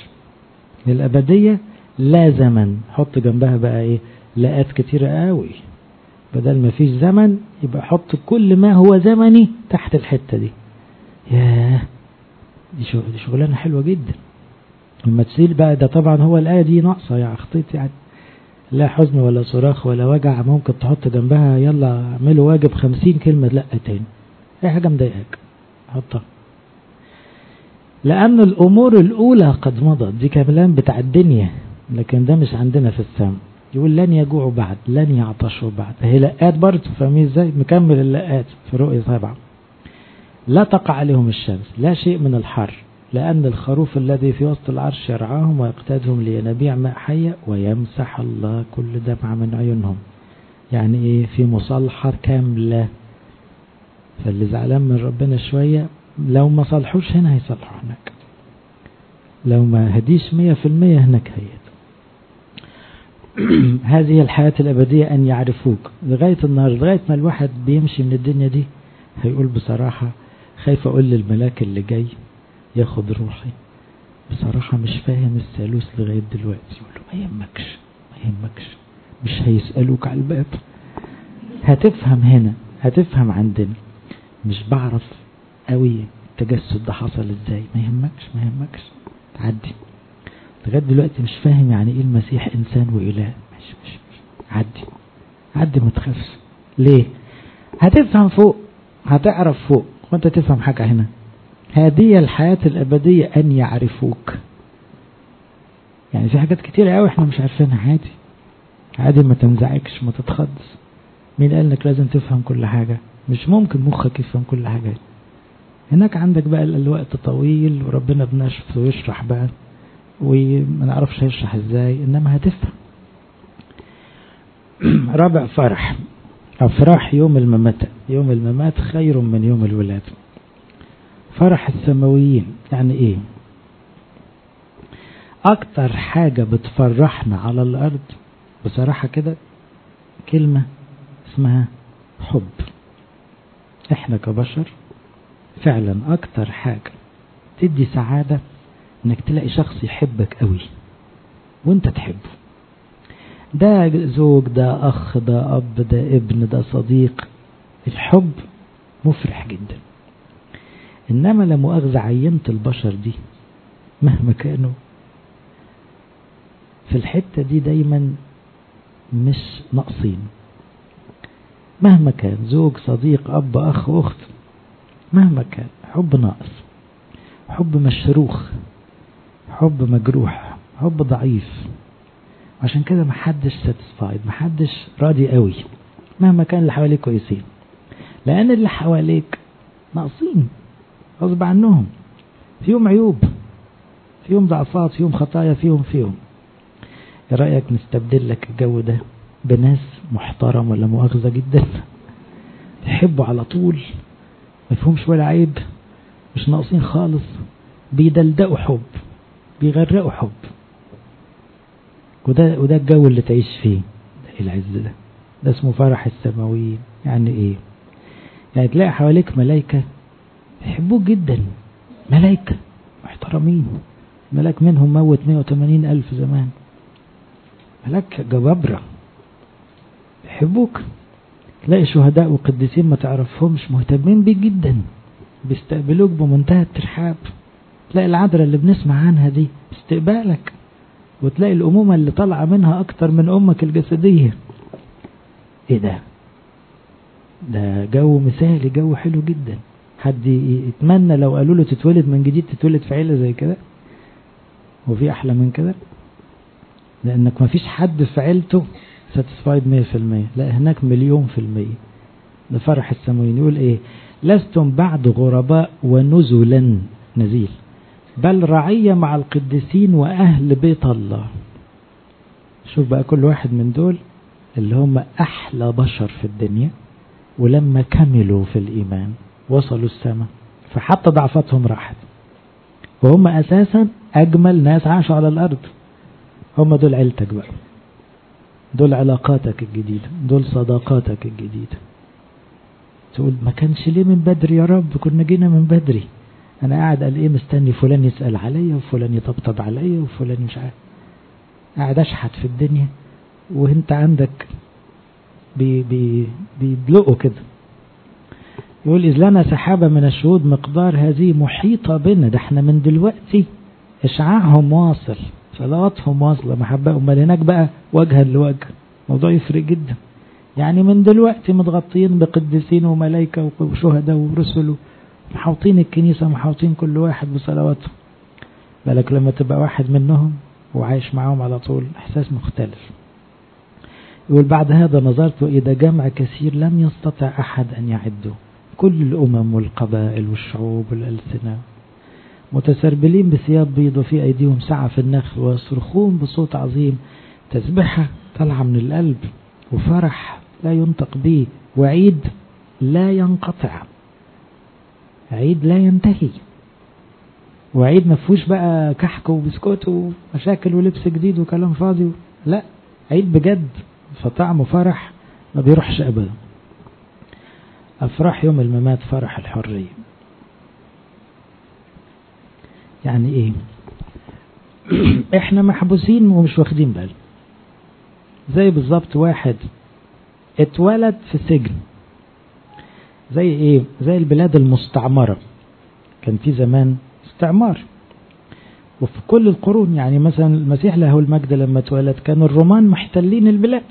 الأبدية لا زمن. حط جنبها بقى ايه؟ لاءات كتيرة قوي. بدل ما فيش زمن يبقى حط كل ما هو زمني تحت الحتة دي. ياه دي شغل دي شغلانة حلوة جدا. لما تسيل بقى ده طبعا هو الآية دي ناقصة يا أخطيت يعني، لا حزن ولا صراخ ولا وجع، ممكن تحط جنبها يلا اعملوا واجب خمسين كلمة لا تاني، اي حاجة مضايقك حطها. لأن الأمور الأولى قد مضت، دي كلام بتاع الدنيا، لكن ده مش عندنا في السماء. يقول لن يجوعوا بعد، لن يعطشوا بعد، هي لقات برضه، فاهمين ازاي؟ مكمل اللقات في رؤية سبعة. لا تقع عليهم الشمس، لا شيء من الحر، لأن الخروف الذي في وسط العرش يرعاهم ويقتادهم لينابيع ماء حية، ويمسح الله كل دمعة من عيونهم. يعني ايه؟ في مصالحة كاملة. فاللي زعلان من ربنا شوية لو ما صالحوش هنا هيصالحوا هناك، لو ما هديش مية في المية هناك هيد. هذه الحياة الأبدية أن يعرفوك. لغاية النهار، لغاية ما الواحد بيمشي من الدنيا دي هيقول بصراحة خايف أقول للملاك اللي جاي ياخد روحي، بصراحة مش فاهم الثالوث لغاية دلوقتي. يقول له ما يهمكش ما يهمكش، مش هيسألوك على الباب، هتفهم هنا، هتفهم عندنا. مش بعرف قوي التجسد ده حصل ازاي، ما يهمكش ما يهمكش تعدي. لغاية دلوقتي مش فاهم يعني ايه المسيح انسان واله، مش مش, مش. عدي عدي ما تخافش. ليه؟ هتفهم فوق، هتعرف فوق، وانت تفهم حاجة هنا. هذه الحياة الأبدية أن يعرفوك. يعني في حاجات كتير قوي احنا مش عارفينها. عادي عادي، ما تنزعكش ما تتخضش. مين قال لك لازم تفهم كل حاجة؟ مش ممكن مخك يفهم كل حاجة. هناك عندك بقى الوقت طويل وربنا بنشف ويشرح بقى، وما نعرفش هيشرح ازاي، انما هتفهم. رابع فرح، افراح يوم الممات. يوم الممات خير من يوم الولادة. فرح السماويين يعني ايه؟ اكتر حاجة بتفرحنا على الارض بصراحة كده كلمة اسمها حب. احنا كبشر فعلا اكتر حاجة تدي سعادة انك تلاقي شخص يحبك قوي وانت تحبه. ده زوج، ده اخ، ده اب، ده ابن، ده صديق. الحب مفرح جدا. انما لا مؤاخذة عينت البشر دي مهما كانوا في الحتة دي دايما مش ناقصين. مهما كان زوج، صديق، اب، اخ، اخت، مهما كان حب ناقص، حب مشروخ، حب مجروح، حب ضعيف. عشان كده محدش ساتسفايد، محدش راضي قوي مهما كان اللي حواليك كويسين، لان اللي حواليك ناقصين غصب عنهم، فيهم عيوب، فيهم ضعفات، فيهم خطايا، فيهم فيهم ايه رأيك نستبدل لك الجو ده بناس محترم ولا مؤاخذة جدا تحبوا على طول، ما فيهمش ولا عيب، مش ناقصين خالص، بيدلدقوا حب، بيغرقوا حب. وده وده الجو اللي تعيش فيه. ده العز ده ده اسمه فرح السماويين. يعني ايه؟ يعني تلاقي حواليك ملائكة يحبوك جدا، ملائكة محترمين، ملاك منهم موت مئة وثمانين ألف زمان، ملاك جبابرة يحبوك. تلاقي شهداء وقديسين ما تعرفهمش مهتمين بيك جدا، بيستقبلوك بمنتهى الترحاب. تلاقي العذراء اللي بنسمع عنها دي استقبالك، وتلاقي الأمومة اللي طالعة منها أكتر من أمك الجسدية. إيه ده؟ ده جو مثالي، جو حلو جدا. حد يتمنى لو قالوا له تتولد من جديد تتولد في عيلة زي كده؟ وفي أحلى من كده؟ لأنك ما فيش حد في عيلته ساتسفايد مية في المية، لا هناك مليون في المية. ده فرح السماويين. يقول إيه؟ لستم بعد غرباء ونزلا، نزيل، بل رعية مع القديسين وأهل بيت الله. شوف بقى كل واحد من دول اللي هم أحلى بشر في الدنيا، ولما كملوا في الإيمان وصلوا السماء، فحتى ضعفتهم راحت، وهم أساسا أجمل ناس عاشوا على الأرض. هم دول عيلتك بقى، دول علاقاتك الجديدة، دول صداقاتك الجديدة. تقول ما كانش ليه من بدري يا رب، كنا جينا من بدري. أنا قاعد قال إيه مستني فلان يسأل عليا وفلان يطبطب عليا وفلان مش عارف، قاعد أشحت في الدنيا، وانت عندك بي بي بيدلقوا كده. يقول إذ لنا سحابة من الشهود مقدار هذه محيطة بنا، ده احنا من دلوقتي إشعاعهم واصل، صلواتهم واصلة، محبة. أمال هناك بقى وجها لوجه، موضوع يفرق جدا. يعني من دلوقتي متغطين بقديسين وملائكة وشهداء ورسل، محاوطين الكنيسة، محاوطين كل واحد بصلواته. بالك لما تبقى واحد منهم وعايش معهم على طول، إحساس مختلف. يقول بعد هذا نظرت إذا جمع كثير لم يستطع أحد أن يعده، كل الأمم والقبائل والشعوب والألسنة، متسربلين بثياب بيض وفي أيديهم سعف النخل، ويصرخون بصوت عظيم، تسبحة طالعة من القلب، وفرح لا ينطق به، وعيد لا ينقطع، عيد لا ينتهي، وعيد ما فيهوش بقى كحك وبسكوت ومشاكل ولبس جديد وكلام فاضي، لا، عيد بجد، فطعمه فرح ما بيروحش أبدا. أفراح يوم الممات فرح الحرية. يعني إيه؟ إحنا محبوسين ومش واخدين بالنا، زي بالظبط واحد اتولد في سجن. زي إيه؟ زي البلاد المستعمرة، كان في زمان استعمار، وفي كل القرون. يعني مثلا المسيح له المجد لما اتولد كانوا الرومان محتلين البلاد.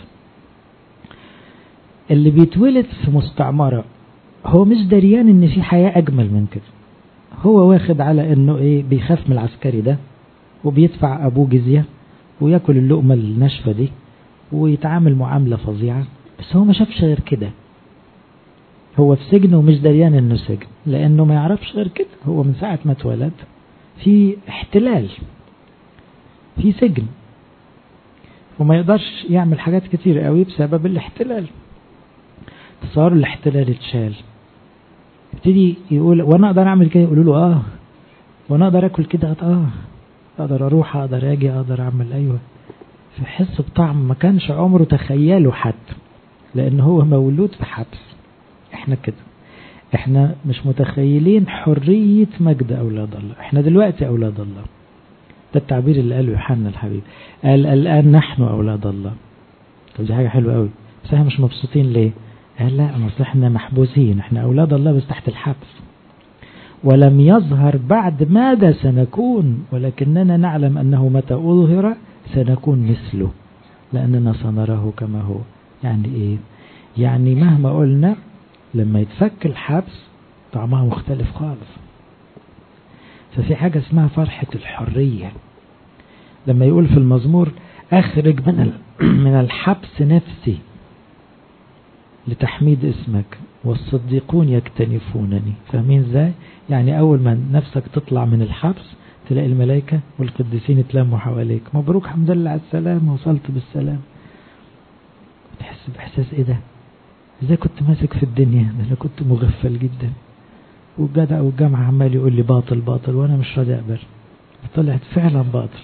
اللي بيتولد في مستعمرة هو مش دريان ان في حياة اجمل من كده، هو واخد على انه ايه، بيخاف من العسكري ده، وبيدفع ابوه جزية، وياكل اللقمة الناشفة دي، ويتعامل معاملة فظيعة، بس هو ما شافش غير كده. هو في سجن ومش دريان انه سجن، لانه ما يعرفش غير كده. هو من ساعة ما اتولد في احتلال، في سجن، وما يقدرش يعمل حاجات كتير قوي بسبب الاحتلال. تصور الاحتلال اتشال، ابتدي يقول وانا اقدر اعمل كده، يقولوا له اه، وانا اقدر اكل كده، اه، اقدر اروح، اقدر اجي، اقدر اعمل، ايوه. فحس بطعم ما كانش عمره تخيله حتى، لان هو مولود في حبس. احنا كده، احنا مش متخيلين حرية مجد اولاد الله. احنا دلوقتي اولاد الله، ده التعبير اللي قاله يوحنا الحبيب، قال الان نحن اولاد الله. طب دي حاجة حلوة قوي، بس احنا مش مبسوطين ليه؟ قال لا، اصل احنا محبوسين، احنا اولاد الله بس تحت الحبس، ولم يظهر بعد ماذا سنكون، ولكننا نعلم انه متى اظهر سنكون مثله، لاننا سنراه كما هو. يعني ايه؟ يعني مهما قلنا لما يتفك الحبس طعمها مختلف خالص. ففي حاجة اسمها فرحة الحرية. لما يقول في المزمور اخرج من من الحبس نفسي لتحميد اسمك والصديقون يكتنفونني. فاهمين ازاي؟ يعني اول ما نفسك تطلع من الحبس تلاقي الملائكة والقديسين يتلموا حواليك، مبروك، الحمد لله على السلامة، وصلت بالسلام. تحس باحساس ايه ده؟ ازاي كنت ماسك في الدنيا ده، انا كنت مغفل جدا، والجدع والجامعة عمال يقول لي باطل باطل، وانا مش راضي اقبل، طلعت فعلا باطل.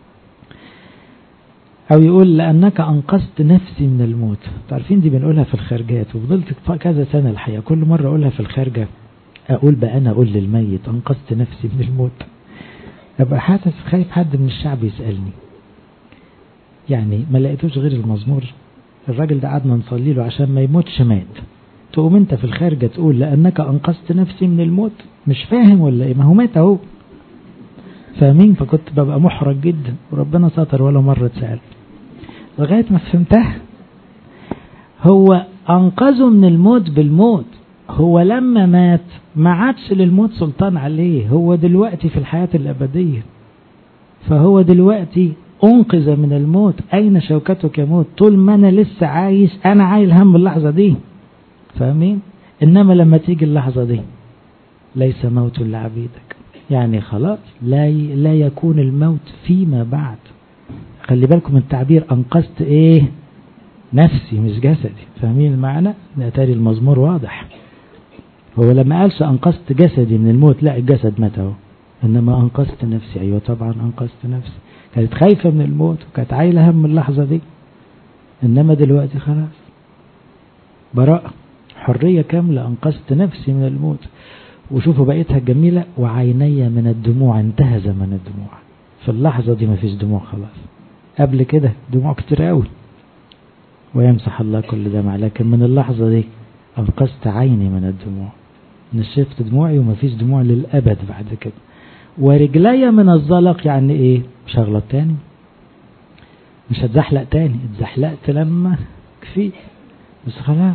او يقول لانك انقذت نفسي من الموت. تعرفين دي بنقولها في الخارجات، وفضلت كذا سنة الحقيقة كل مرة اقولها في الخارجة، اقول بقى انا اقول للميت انقذت نفسي من الموت، ابقى حاسس خايف حد من الشعب يسألني. يعني ما لقيتوش غير المزمور، الراجل ده قعدنا نصلي له عشان ما يموتش مات، تقوم انت في الخارجة تقول لانك انقذت نفسي من الموت؟ مش فاهم ولا ايه؟ ما هو مات اهو. فاهمين؟ فكنت ببقى محرج جدا، وربنا ستر ولا مرة اتسأل لغاية ما فهمتها. هو انقذه من الموت بالموت، هو لما مات ما عادش للموت سلطان عليه، هو دلوقتي في الحياة الأبدية. فهو دلوقتي انقذ من الموت، اين شوكتك يا موت؟ طول ما انا لسه عايش انا عايل هم اللحظة دي، فاهمين؟ انما لما تيجي اللحظة دي ليس موت لعبيدك، يعني خلاص لا لا يكون الموت فيما بعد. خلي بالكم من التعبير، انقذت ايه؟ نفسي مش جسدي. فاهمين المعنى؟ نتاري المزمور واضح. هو لما قالش انقذت جسدي من الموت، لا، الجسد مات اهو، انما انقذت نفسي. ايوه طبعا انقذت نفسي، كانت خايفة من الموت وكانت عايلة هم اللحظة دي، انما دلوقتي خلاص براءة، حرية كاملة، انقذت نفسي من الموت. وشوفوا بقيتها الجميلة، وعيني من الدموع انتهى زمن الدموع. في اللحظة دي ما فيش دموع خلاص، قبل كده دموع كتير قوي. ويمسح الله كل دمع. لكن من اللحظة دي أنقذت عيني من الدموع، نشفت دموعي ومفيش دموع للأبد بعد كده. ورجلي من الزلق، يعني إيه؟ مش هغلط تاني، مش هتزحلق تاني، اتزحلقت لما كفي بس خلاص.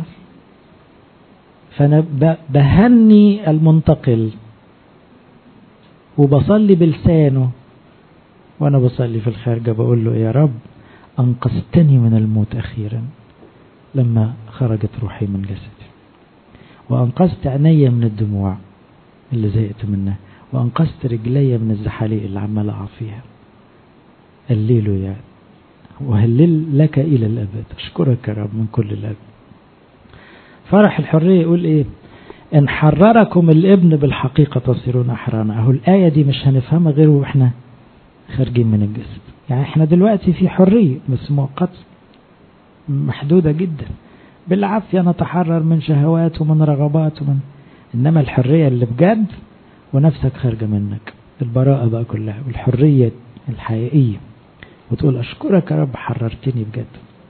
فأنا بهني المنتقل وبصلي بلسانه، وأنا بصلي في الخارجة بقول له يا رب أنقذتني من الموت أخيرا لما خرجت روحي من جسدي، وأنقذت عيني من الدموع اللي زهقت منها، وأنقذت رجلي من الزحاليق اللي عمال أقع فيها. هللوا يعني وهلل لك إلى الأبد، أشكرك يا رب من كل الأبد. فرح الحرية يقول إيه؟ إن حرركم الابن بالحقيقة تصيرون أحرانا. أهو الآية دي مش هنفهمها غير وإحنا خارجين من الجسد. يعني إحنا دلوقتي في حرية بس مؤقتة محدودة جدا، بالعافية نتحرر من شهوات ومن رغبات ومن، إنما الحرية اللي بجد ونفسك خارجة منك، البراءة بقى كلها والحرية الحقيقية، وتقول أشكرك يا رب حررتني بجد.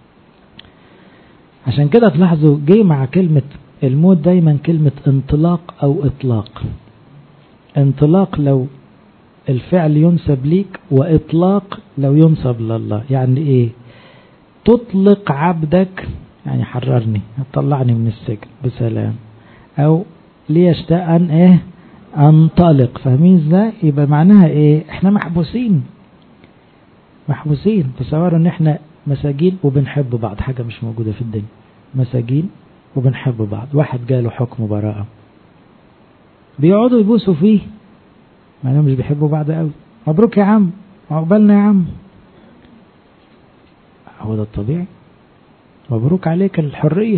عشان كده تلاحظوا جاي مع كلمة الموت دايما كلمة انطلاق أو إطلاق. انطلاق لو الفعل ينسب ليك، وإطلاق لو ينسب لله. يعني إيه؟ تطلق عبدك، يعني حررني هتطلعني من السجن بسلام، أو ليشتاء أن إيه أنطلق. فاهمين إزاي؟ يبقى معناها إيه؟ إحنا محبوسين محبوسين. تصوروا إن إحنا مساجين وبنحب بعض، حاجة مش موجودة في الدنيا، مساجين وبنحب بعض. واحد جاله حكم براءة بيقعدوا يبوسوا فيه مع انهم مش بيحبوا بعض قوي. مبروك يا عم، عقبالنا يا عم. هو ده الطبيعي؟ مبروك عليك الحرية،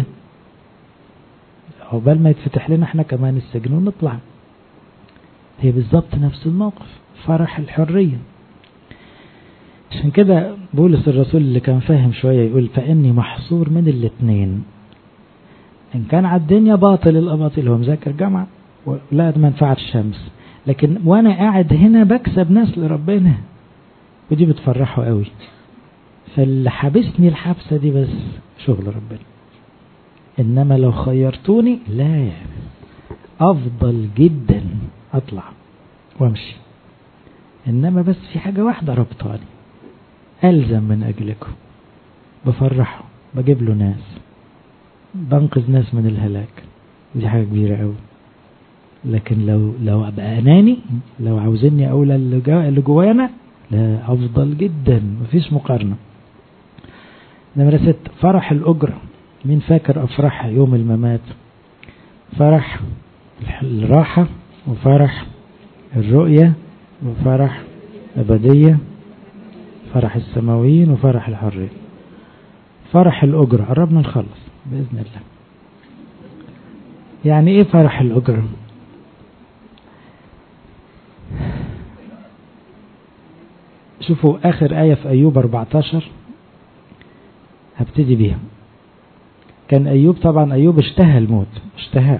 عقبال ما يتفتح لنا احنا كمان السجن ونطلع. هي بالظبط نفس الموقف، فرح الحرية. عشان كده بولس الرسول اللي كان فاهم شوية يقول فإني محصور من الاثنين، إن كان على الدنيا باطل الأباطيل، هو مذاكر جامعة ولا منفعة الشمس، لكن وأنا قاعد هنا بكسب ناس لربنا، ودي بتفرحه قوي. فاللي حابسني الحبسة دي بس شغل ربنا. إنما لو خيرتوني لا، يعني أفضل جدا أطلع وامشي، إنما بس في حاجة واحدة ربطاني، ألزم من أجلكم، بفرحه، بجيب له ناس، بنقذ ناس من الهلاك، دي حاجة كبيرة قوي. لكن لو لو أبقى أناني، لو عاوزني أقول اللي, جو اللي جوانا، لا، أفضل جدا، مفيش مقارنة. نمرة ست، فرح الأجرة. مين فاكر أفرح يوم الممات؟ فرح الراحة، وفرح الرؤية، وفرح أبدية، فرح السماويين، وفرح الحرية. فرح الأجرة قربنا نخلص بإذن الله. يعني إيه فرح الأجرة؟ شوفوا آخر آية في أيوب أربعة عشر، هبتدي بيها. كان أيوب طبعا أيوب اشتهى الموت، اشتهى،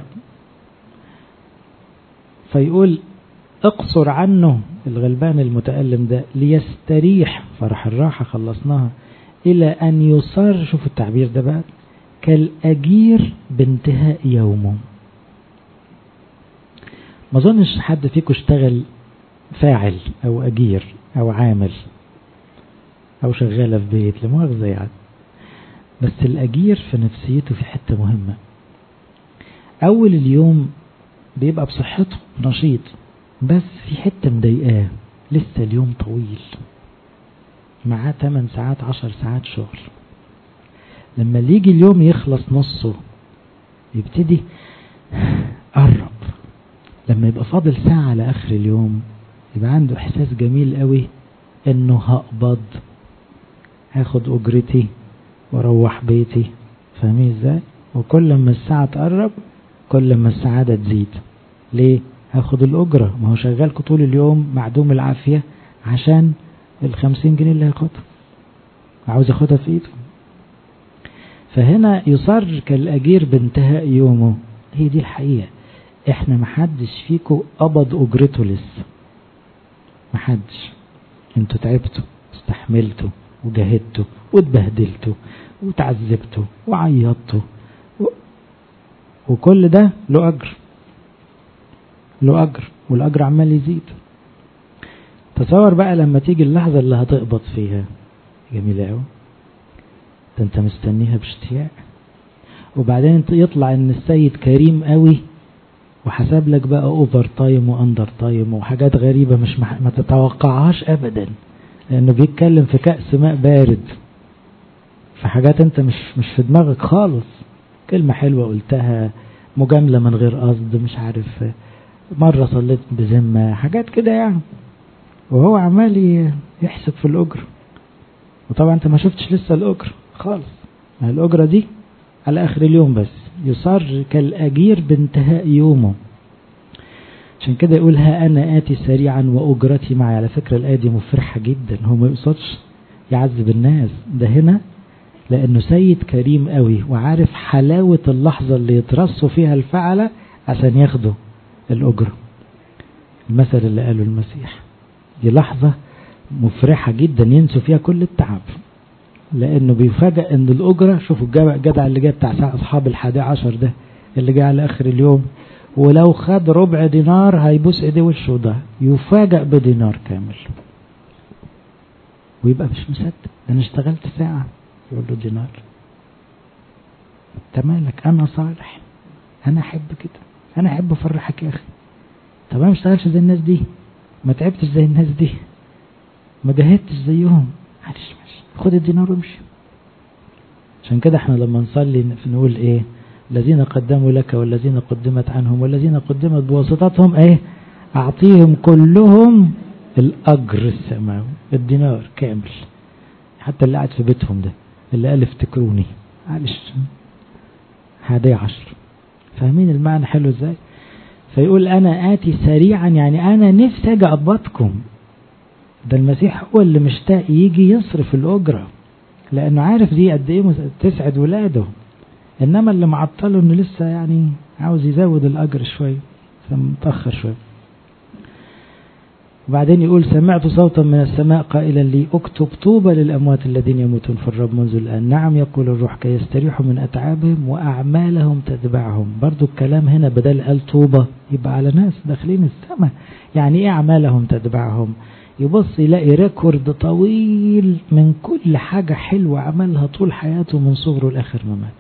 فيقول اقصر عنه الغلبان المتألم ده ليستريح، فرح الراحة خلصناها، إلى أن يصار، شوفوا التعبير ده بقى، كالأجير بانتهاء يومه. ما ظنش حد فيكم اشتغل فاعل أو أجير أو عامل أو شغالة في بيت، لمؤاخذة يعني، بس الأجير في نفسيته في حتة مهمة. أول اليوم بيبقى بصحته نشيط، بس في حتة مضايقاه، لسه اليوم طويل، معاه ثمان ساعات عشر ساعات شغل. لما يجي اليوم يخلص نصه يبتدي قرب. لما يبقى فاضل ساعة لآخر اليوم يبقى عنده إحساس جميل قوي إنه هقبض، هاخد أجرتي واروح بيتي. فاهمين ازاي؟ وكل ما الساعة تقرب كل ما السعادة تزيد. ليه؟ هاخد الأجرة، ما هو شغالكوا طول اليوم معدوم العافية عشان الخمسين جنيه اللي هاخدها، عاوز اخدها في ايده. فهنا يصر كالأجير بانتهاء يومه. هي دي الحقيقة. احنا محدش فيكو قبض أجرته لسه، محدش. انتوا تعبتوا، استحملتوا، وجاهدته واتبهدلته وتعذبته وعيطته و... وكل ده له أجر، له أجر، والأجر عمال يزيد. تصور بقى لما تيجي اللحظة اللي هتقبض فيها، جميلة قوي، ده انت مستنيها باشتياق، وبعدين يطلع ان السيد كريم قوي وحسب لك بقى اوفر تايم واندر تايم وحاجات غريبة مش مح... ما تتوقعهاش ابدا، لانه بيتكلم في كأس ماء بارد، في حاجات انت مش مش في دماغك خالص، كلمة حلوة قلتها، مجاملة من غير قصد، مش عارف، مرة صليت بذمة، حاجات كده يعني، وهو عمال يحسب في الأجر. وطبعا انت ما شفتش لسه الأجر خالص، ما الأجرة دي على آخر اليوم بس، يصار كالأجير بانتهاء يومه. عشان كده يقول ها أنا آتي سريعا وأجرتي معي. على فكرة الآية دي مفرحة جدا، هو ما يقصدش يعذب الناس، ده هنا لأنه سيد كريم قوي وعارف حلاوة اللحظة اللي يترصوا فيها الفعلة عشان ياخدوا الأجرة. المثل اللي قاله المسيح، دي لحظة مفرحة جدا ينسوا فيها كل التعب، لأنه بيفاجأ أن الأجرة، شوفوا الجدع اللي جاء بتاع أصحاب الحادي عشر ده اللي جاء على آخر اليوم، ولو خد ربع دينار هيبوس ايديه وشه، ده يفاجأ بدينار كامل ويبقى مش مصدق، أنا اشتغلت ساعة، يقول له دينار، تمالك أنا صالح، أنا أحب كده، أنا أحب أفرحك يا أخي، طب أنا مشتغلش زي الناس دي، ما تعبتش زي الناس دي، ما جهدتش زيهم، معلش ماشي خد الدينار وامشي. عشان كده احنا لما نصلي نقول ايه؟ الذين قدموا لك والذين قدمت عنهم والذين قدمت بواسطتهم ايه؟ اعطيهم كلهم الاجر السماوي، الدينار كامل، حتى اللي قاعد في بيتهم ده اللي قال افتكروني، معلش هادي عشر. فاهمين المعنى حلو ازاي؟ فيقول انا آتي سريعا، يعني انا نفسي اجي اقبضكم. ده المسيح هو اللي مشتاق يجي يصرف الأجرة، لأنه عارف دي قد إيه تسعد ولاده، إنما اللي معطله إنه لسه يعني عاوز يزود الأجر شوي فمتأخر شوي. وبعدين يقول سمعت صوتا من السماء قائلا لي اكتب طوبى للأموات الذين يموتون في الرب منذ الآن، نعم يقول الروح كي يستريحوا من أتعابهم وأعمالهم تتبعهم. برضو الكلام هنا بدل قال طوبى يبقى على ناس داخلين السماء، يعني إيه أعمالهم تتبعهم؟ يبص يلاقي ريكورد طويل من كل حاجة حلوة عملها طول حياته من صغره لآخر ما مات،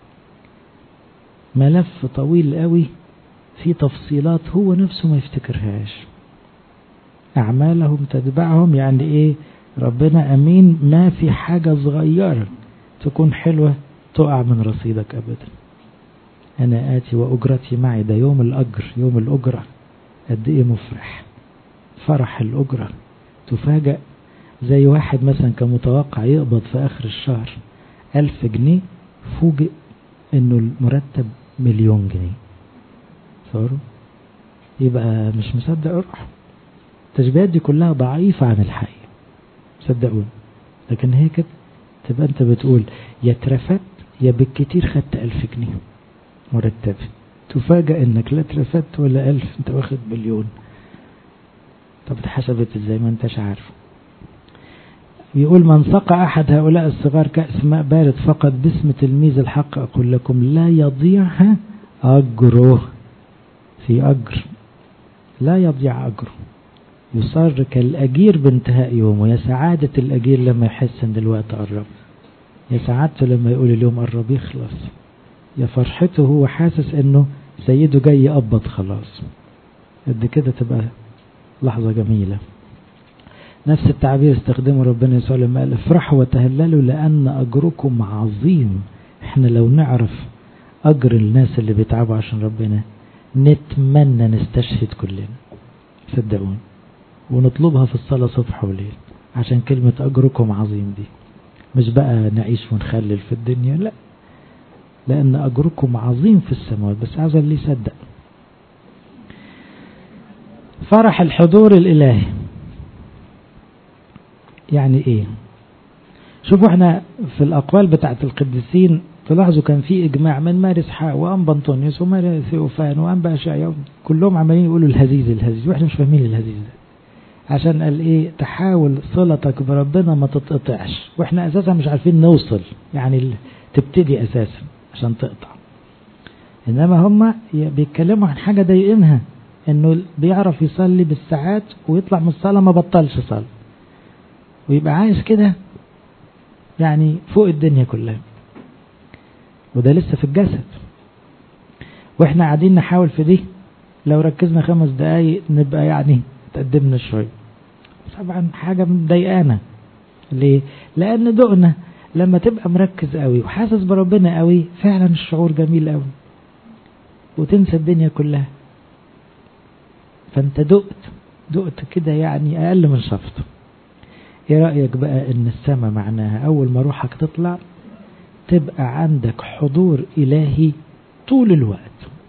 ملف طويل قوي في تفصيلات هو نفسه ما يفتكرهاش. أعمالهم تتبعهم يعني إيه؟ ربنا أمين، ما في حاجة صغيرة تكون حلوة تقع من رصيدك أبدا. أنا آتي وأجرتي معي، ده يوم الأجر، يوم الأجرة قد إيه مفرح، فرح الأجرة. تفاجأ زي واحد مثلا كان متوقع يقبض في آخر الشهر ألف جنيه، فوجئ إنه المرتب مليون جنيه، صاروا يبقى مش مصدق الروح. التشبيهات دي كلها ضعيفة عن الحقيقة صدقون، لكن هي كده تبقى أنت بتقول يا اترفدت يا بالكتير خدت ألف جنيه مرتب، تفاجأ إنك لا اترفدت ولا ألف، أنت واخد مليون. طب اتحسبت ازاي ما انتش عارف؟ يقول من سقى أحد هؤلاء الصغار كأس ماء بارد فقد باسم تلميذ الحق أقول لكم لا يضيعها أجره، في أجر لا يضيع أجره، يصار كالأجير بانتهاء يومه. يا سعادة الأجير لما يحس ان الوقت قرب، يا سعادته لما يقول اليوم قرب يخلص، يا فرحته هو حاسس انه سيده جاي يقبض خلاص. قد كده تبقى لحظة جميلة. نفس التعبير استخدمه ربنا يسوع لما قال افرحوا وتهللوا لأن أجركم عظيم. احنا لو نعرف أجر الناس اللي بيتعبوا عشان ربنا نتمنى نستشهد كلنا صدقون، ونطلبها في الصلاة صبح وليل، عشان كلمة أجركم عظيم دي مش بقى نعيش ونخلل في الدنيا، لا، لأن أجركم عظيم في السماوات، بس عاوز اللي يصدق. فرح الحضور الإلهي يعني إيه؟ شوفوا احنا في الأقوال بتاعة القديسين تلاحظوا كان في إجماع من مارس حاء وأنبا أنطونيوس ومارس ثيوفان وأنبا أشعياء، كلهم عمالين يقولوا الهزيز الهزيز، واحنا مش فاهمين الهزيز ده. عشان قال ايه تحاول صلتك بربنا ما تتقطعش، واحنا اساسا مش عارفين نوصل يعني تبتدي اساسا عشان تقطع. انما هم بيتكلموا عن حاجة ضايقينها، انه بيعرف يصلي بالساعات ويطلع من الصلاة ما بطلش صلاة ويبقى عايز كده يعني فوق الدنيا كلها، وده لسه في الجسد. واحنا قاعدين نحاول في دي، لو ركزنا خمس دقايق نبقى يعني تقدمنا شوية. طبعا حاجة مضايقانا. ليه؟ لأن دقنا لما تبقى مركز قوي وحاسس بربنا قوي فعلا الشعور جميل قوي وتنسى الدنيا كلها. فانت دقت دقت كده يعني أقل من شفط. ايه رأيك بقى ان السماء معناها أول ما روحك تطلع تبقى عندك حضور إلهي طول الوقت،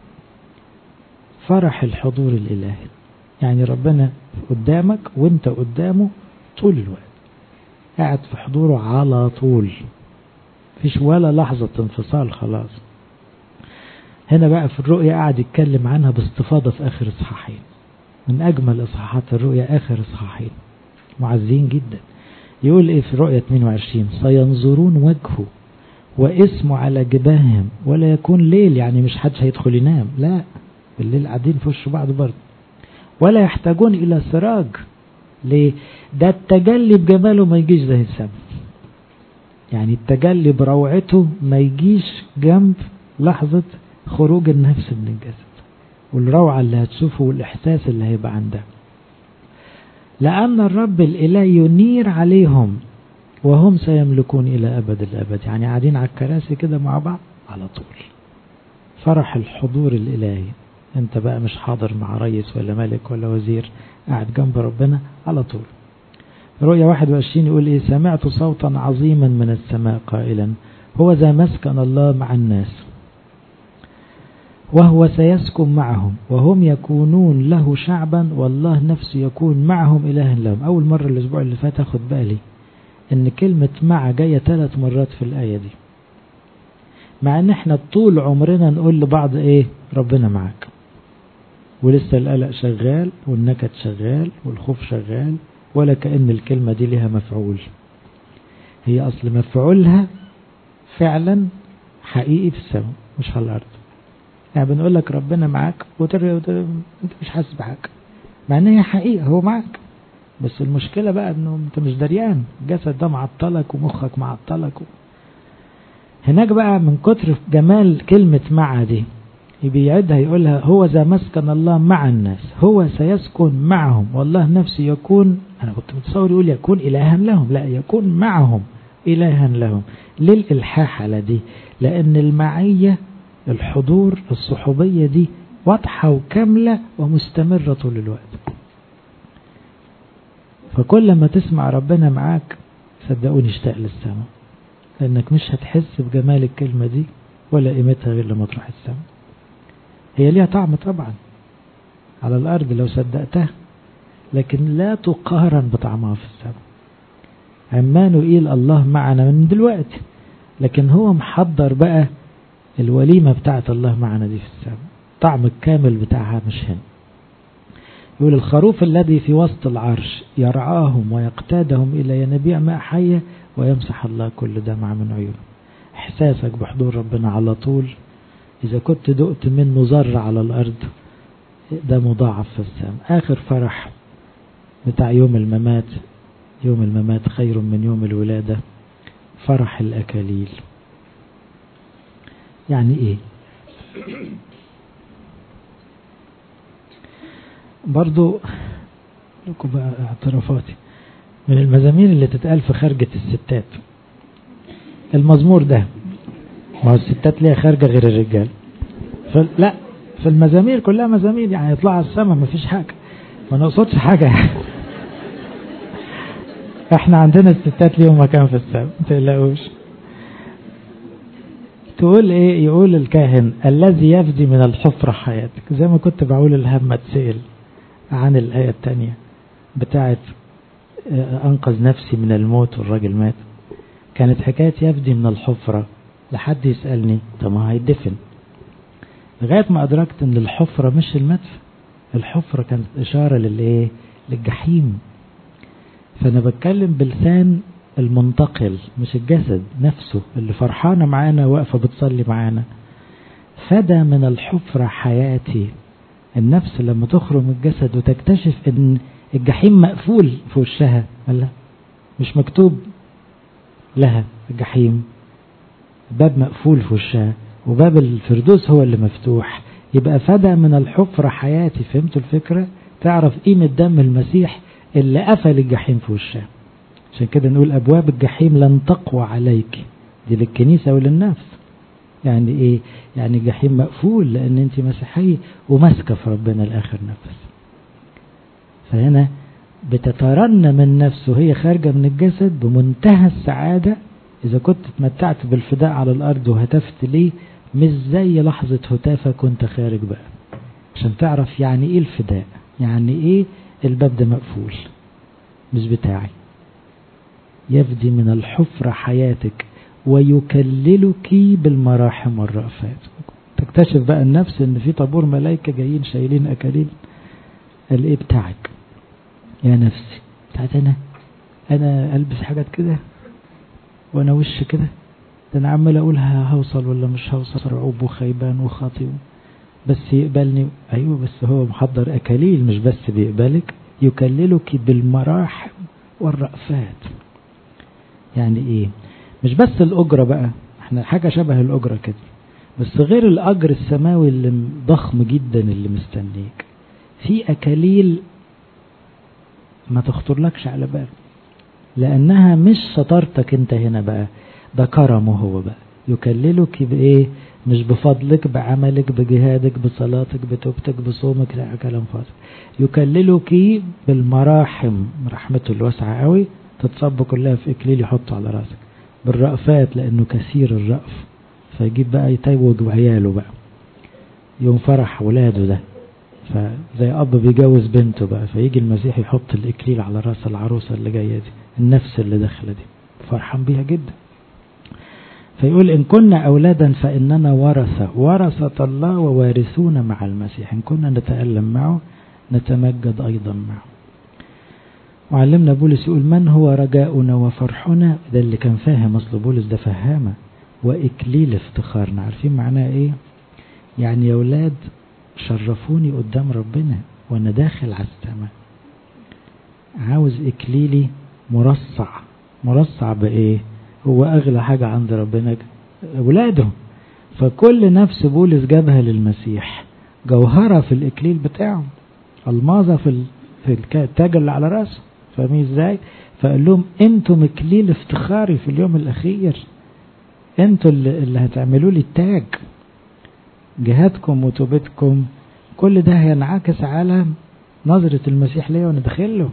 فرح الحضور الإلهي، يعني ربنا قدامك وانت قدامه طول الوقت، قاعد في حضوره على طول، فيش ولا لحظة انفصال خلاص. هنا بقى في الرؤية قاعد يتكلم عنها باستفاضة في آخر إصحاحين، من أجمل إصحاحات الرؤية آخر إصحاحين معزين جدا. يقول إيه في رؤية اثنين وعشرين؟ سينظرون وجهه واسمه على جباههم ولا يكون ليل، يعني مش حد هيدخل ينام، لا بالليل قاعدين في وش بعض برضه، ولا يحتاجون إلى سراج. ليه؟ ده التجلي بجماله ما يجيش زي السماء، يعني التجلي بروعته ما يجيش جنب لحظة خروج النفس من الجسد والروعة اللي هتشوفه والإحساس اللي هيبقى عندها. لأن الرب الإله ينير عليهم وهم سيملكون إلى أبد الأبد، يعني قاعدين على الكراسي كده مع بعض على طول، فرح الحضور الإلهي. انت بقى مش حاضر مع رئيس ولا ملك ولا وزير، قاعد جنب ربنا على طول. رؤية واحد وعشرين يقول ايه؟ سمعت صوتا عظيما من السماء قائلا هو ذا مسكن الله مع الناس وهو سيسكن معهم وهم يكونون له شعبا والله نفسه يكون معهم إلها لهم. أول مرة الأسبوع اللي فات أخد بالي ان كلمة مع جاية ثلاث مرات في الآية دي، مع ان احنا طول عمرنا نقول لبعض ايه؟ ربنا معك، ولسه القلق شغال والنكد شغال والخوف شغال، ولا كأن الكلمة دي لها مفعول. هي أصل مفعولها فعلا حقيقي في السماء مش على الأرض. يعني بنقول لك ربنا معك وترى انت مش حاسس بحاجة، مع ان هي حقيقة هو معك، بس المشكلة بقى انه انت مش دريان، الجسد ده معطلك ومخك معطلك و... هناك بقى من كتر جمال كلمة مع دي بيعدها يقولها هو ذا مسكن الله مع الناس، هو سيسكن معهم والله نفسه يكون، أنا كنت متصور يقول يكون إلها لهم، لا يكون معهم إلها لهم. ليه الإلحاح على دي؟ لأن المعية الحضور الصحوبية دي واضحة وكاملة ومستمرة طول الوقت. فكل ما تسمع ربنا معاك صدقوني اشتاق للسماء، لأنك مش هتحس بجمال الكلمة دي ولا قيمتها غير لما تروح السماء. هي ليها طعم طبعا على الأرض لو صدقتها، لكن لا تقارن بطعمها في السماء. عمانوئيل الله معنا من دلوقتي، لكن هو محضر بقى الوليمة بتاعت الله معنا دي في السماء، طعم الكامل بتاعها مش هنا. يقول الخروف الذي في وسط العرش يرعاهم ويقتادهم إلى ينابيع ماء حية ويمسح الله كل دمعة من عيونه. إحساسك بحضور ربنا على طول إذا كنت دقت منه ذرة على الأرض ده مضاعف في السماء. آخر فرح بتاع يوم الممات، يوم الممات خير من يوم الولادة، فرح الأكاليل. يعني إيه؟ برضو لكم بقى اعترافاتي من المزامير اللي تتقال في خارجة الستات. المزمور ده ما هو الستات ليها خارجة غير الرجال، لا في المزامير كلها مزامير يعني يطلع على السماء ما فيش حاجة، ما نقصدش حاجة احنا عندنا الستات ليهم مكان في السماء ما تقلقوش. تقول ايه؟ يقول الكاهن الذي يفدي من الحفرة حياتك، زي ما كنت بقول الهم تسأل عن الآية التانية بتاعت أنقذ نفسي من الموت والراجل مات، كانت حكاية يفدي من الحفرة. لحد يسألني طب ما هيدفن، لغاية ما أدركت أن الحفرة مش المدفن، الحفرة كانت إشارة للإيه؟ للجحيم، فأنا بتكلم بلسان المنتقل مش الجسد نفسه اللي فرحانة معانا واقفة بتصلي معانا. فدى من الحفرة حياتي. النفس لما تخرج من الجسد وتكتشف ان الجحيم مقفول في وشها، لا مش مكتوب لها الجحيم، باب مقفول في وشها وباب الفردوس هو اللي مفتوح، يبقى فدى من الحفرة حياتي. فهمتوا الفكرة؟ تعرف قيمة دم المسيح اللي قفل الجحيم في وشها. عشان كده نقول أبواب الجحيم لن تقوى عليك، دي للكنيسة وللنفس. يعني إيه؟ يعني الجحيم مقفول لأن أنت مسيحية وماسكة في ربنا الآخر نفس. فهنا بتترنم النفس وهي خارجة من الجسد بمنتهى السعادة. إذا كنت تمتعت بالفداء على الأرض وهتفت ليه، مش زي لحظة هتافك وانت خارج بقى، عشان تعرف يعني إيه الفداء، يعني إيه الباب ده مقفول مش بتاعي. يفدي من الحفرة حياتك ويكللك بالمراحم والرأفات. تكتشف بقى النفس ان في طابور ملائكة جايين شايلين اكاليل. الايه بتاعك يا نفسي؟ بتاعت انا انا البس حاجات كده وانا وش كده، ده انا عمال اقولها هوصل ولا مش هوصل، رعوب وخيبان وخاطئ، بس يقبلني. ايوه بس هو محضر اكاليل، مش بس بيقبلك، يكللك بالمراحم والرأفات. يعني ايه؟ مش بس الأجرة بقى، احنا حاجة شبه الأجرة كده، بس غير الأجر السماوي اللي ضخم جدا اللي مستنيك، في أكاليل ما تخطرلكش على بال، لأنها مش شطارتك انت هنا بقى، ده كرمه هو بقى. يكللك بإيه؟ مش بفضلك، بعملك، بجهادك، بصلاتك، بتوبتك، بصومك، لا كلام فاضي. يكللك بالمراحم، رحمته الواسعة قوي تتصب كلها في إكليل يحطه على راسك. بالرأفات لأنه كثير الرأف، فيجيب بقى يتوج بعياله بقى، يوم فرح ولاده ده. فزي أب بيجوز بنته بقى، فيجي المسيح يحط الإكليل على راس العروسة اللي جاية دي، النفس اللي داخلة دي فرحان بيها جدا. فيقول إن كنا أولادا فإننا ورثة ورثة الله ووارثون مع المسيح، إن كنا نتألم معه نتمجد أيضا معه. وعلمنا بولس يقول من هو رجاؤنا وفرحنا، ده اللي كان فاهم، أصل بولس ده فهامة. وإكليل افتخارنا، عارفين معناه إيه؟ يعني يا أولاد شرفوني قدام ربنا وأنا داخل على السماء، عاوز إكليلي مرصع. مرصع بإيه؟ هو أغلى حاجة عند ربنا أولاده. فكل نفس بولس جابها للمسيح جوهرة في الإكليل بتاعه، الماظة في في التاج اللي على راسه. فاهمين ازاي؟ فقال لهم انتم إكليل افتخاري في اليوم الأخير، انتم اللي, اللي هتعملوا لي التاج. جهادكم وتوبتكم كل ده هينعكس على نظرة المسيح ليه وانا داخله.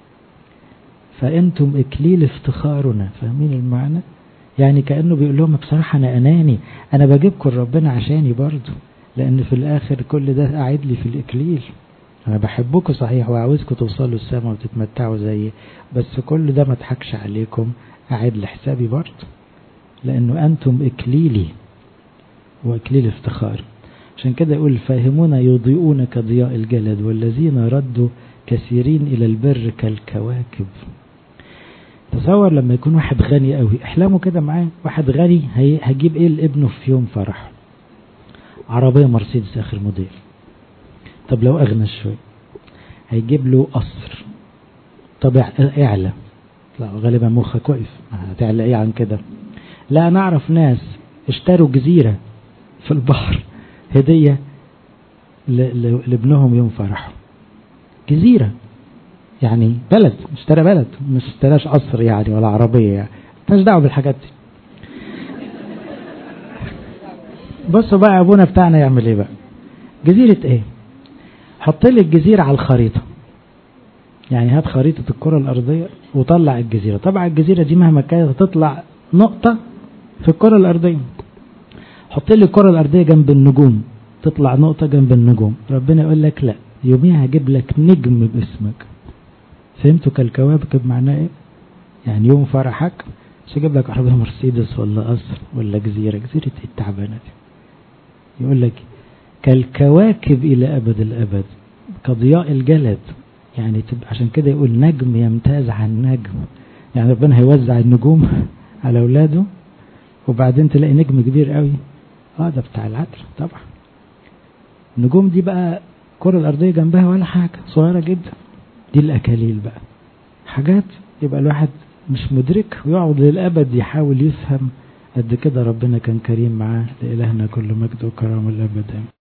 فانتم إكليل افتخارنا. فاهمين المعنى؟ يعني كأنه بيقول لهم بصراحة أنا أناني، أنا بجيبكم ربنا عشاني برضو، لأن في الآخر كل ده قاعد لي في الإكليل. أنا بحبكم صحيح وعاوزكم توصلوا السماء وتتمتعوا زي، بس كل ده ما تحكش عليكم، قاعد لحسابي برضو، لأنه أنتم إكليلي وإكليل افتخار. عشان كده يقول الفاهمون يضيئون كضياء الجلد والذين ردوا كثيرين إلى البر كالكواكب. تصور لما يكون واحد غني قوي، احلامه كده معاه، واحد غني هيجيب ايه لابنه في يوم فرح؟ عربية مرسيدس اخر موديل. طب لو اغنى شوي هيجيب له قصر. طب اعلى؟ لا غالبا مخك واقف، هتعلى ايه عن كده؟ لا نعرف ناس اشتروا جزيرة في البحر هدية لابنهم يوم فرحه. جزيرة يعني بلد، اشترى بلد، مش اشتراش قصر يعني ولا عربية يعني، مش دعوه بالحاجات دي. بصوا بقى ابونا بتاعنا يعمل ايه بقى؟ جزيرة ايه؟ حط لي الجزيرة على الخريطة، يعني هات خريطة الكرة الارضية وطلع الجزيرة. طبعا الجزيرة دي مهما كانت تطلع نقطة في الكرة الارضية. حط لي الكرة الارضية جنب النجوم، تطلع نقطة جنب النجوم. ربنا يقول لك لا، يوميها هجيب لك نجم باسمك. فهمتوا كالكواكب معناه ايه؟ يعني يوم فرحك مش هجيب لك عربية مرسيدس ولا قصر ولا جزيرة. جزيرة ايه التعبانة دي؟ يقول لك كالكواكب الى ابد الابد كضياء الجلد. يعني تبقى عشان كده يقول نجم يمتاز عن نجم، يعني ربنا هيوزع النجوم على أولاده وبعدين تلاقي نجم كبير قوي، اه ده بتاع العدل طبعا. النجوم دي بقى الكرة الأرضية جنبها ولا حاجة، صغيرة جدا. دي الأكاليل بقى، حاجات يبقى الواحد مش مدرك ويقعد للأبد يحاول يفهم قد كده ربنا كان كريم معاه. لإلهنا كل مجد وكرم الأبد.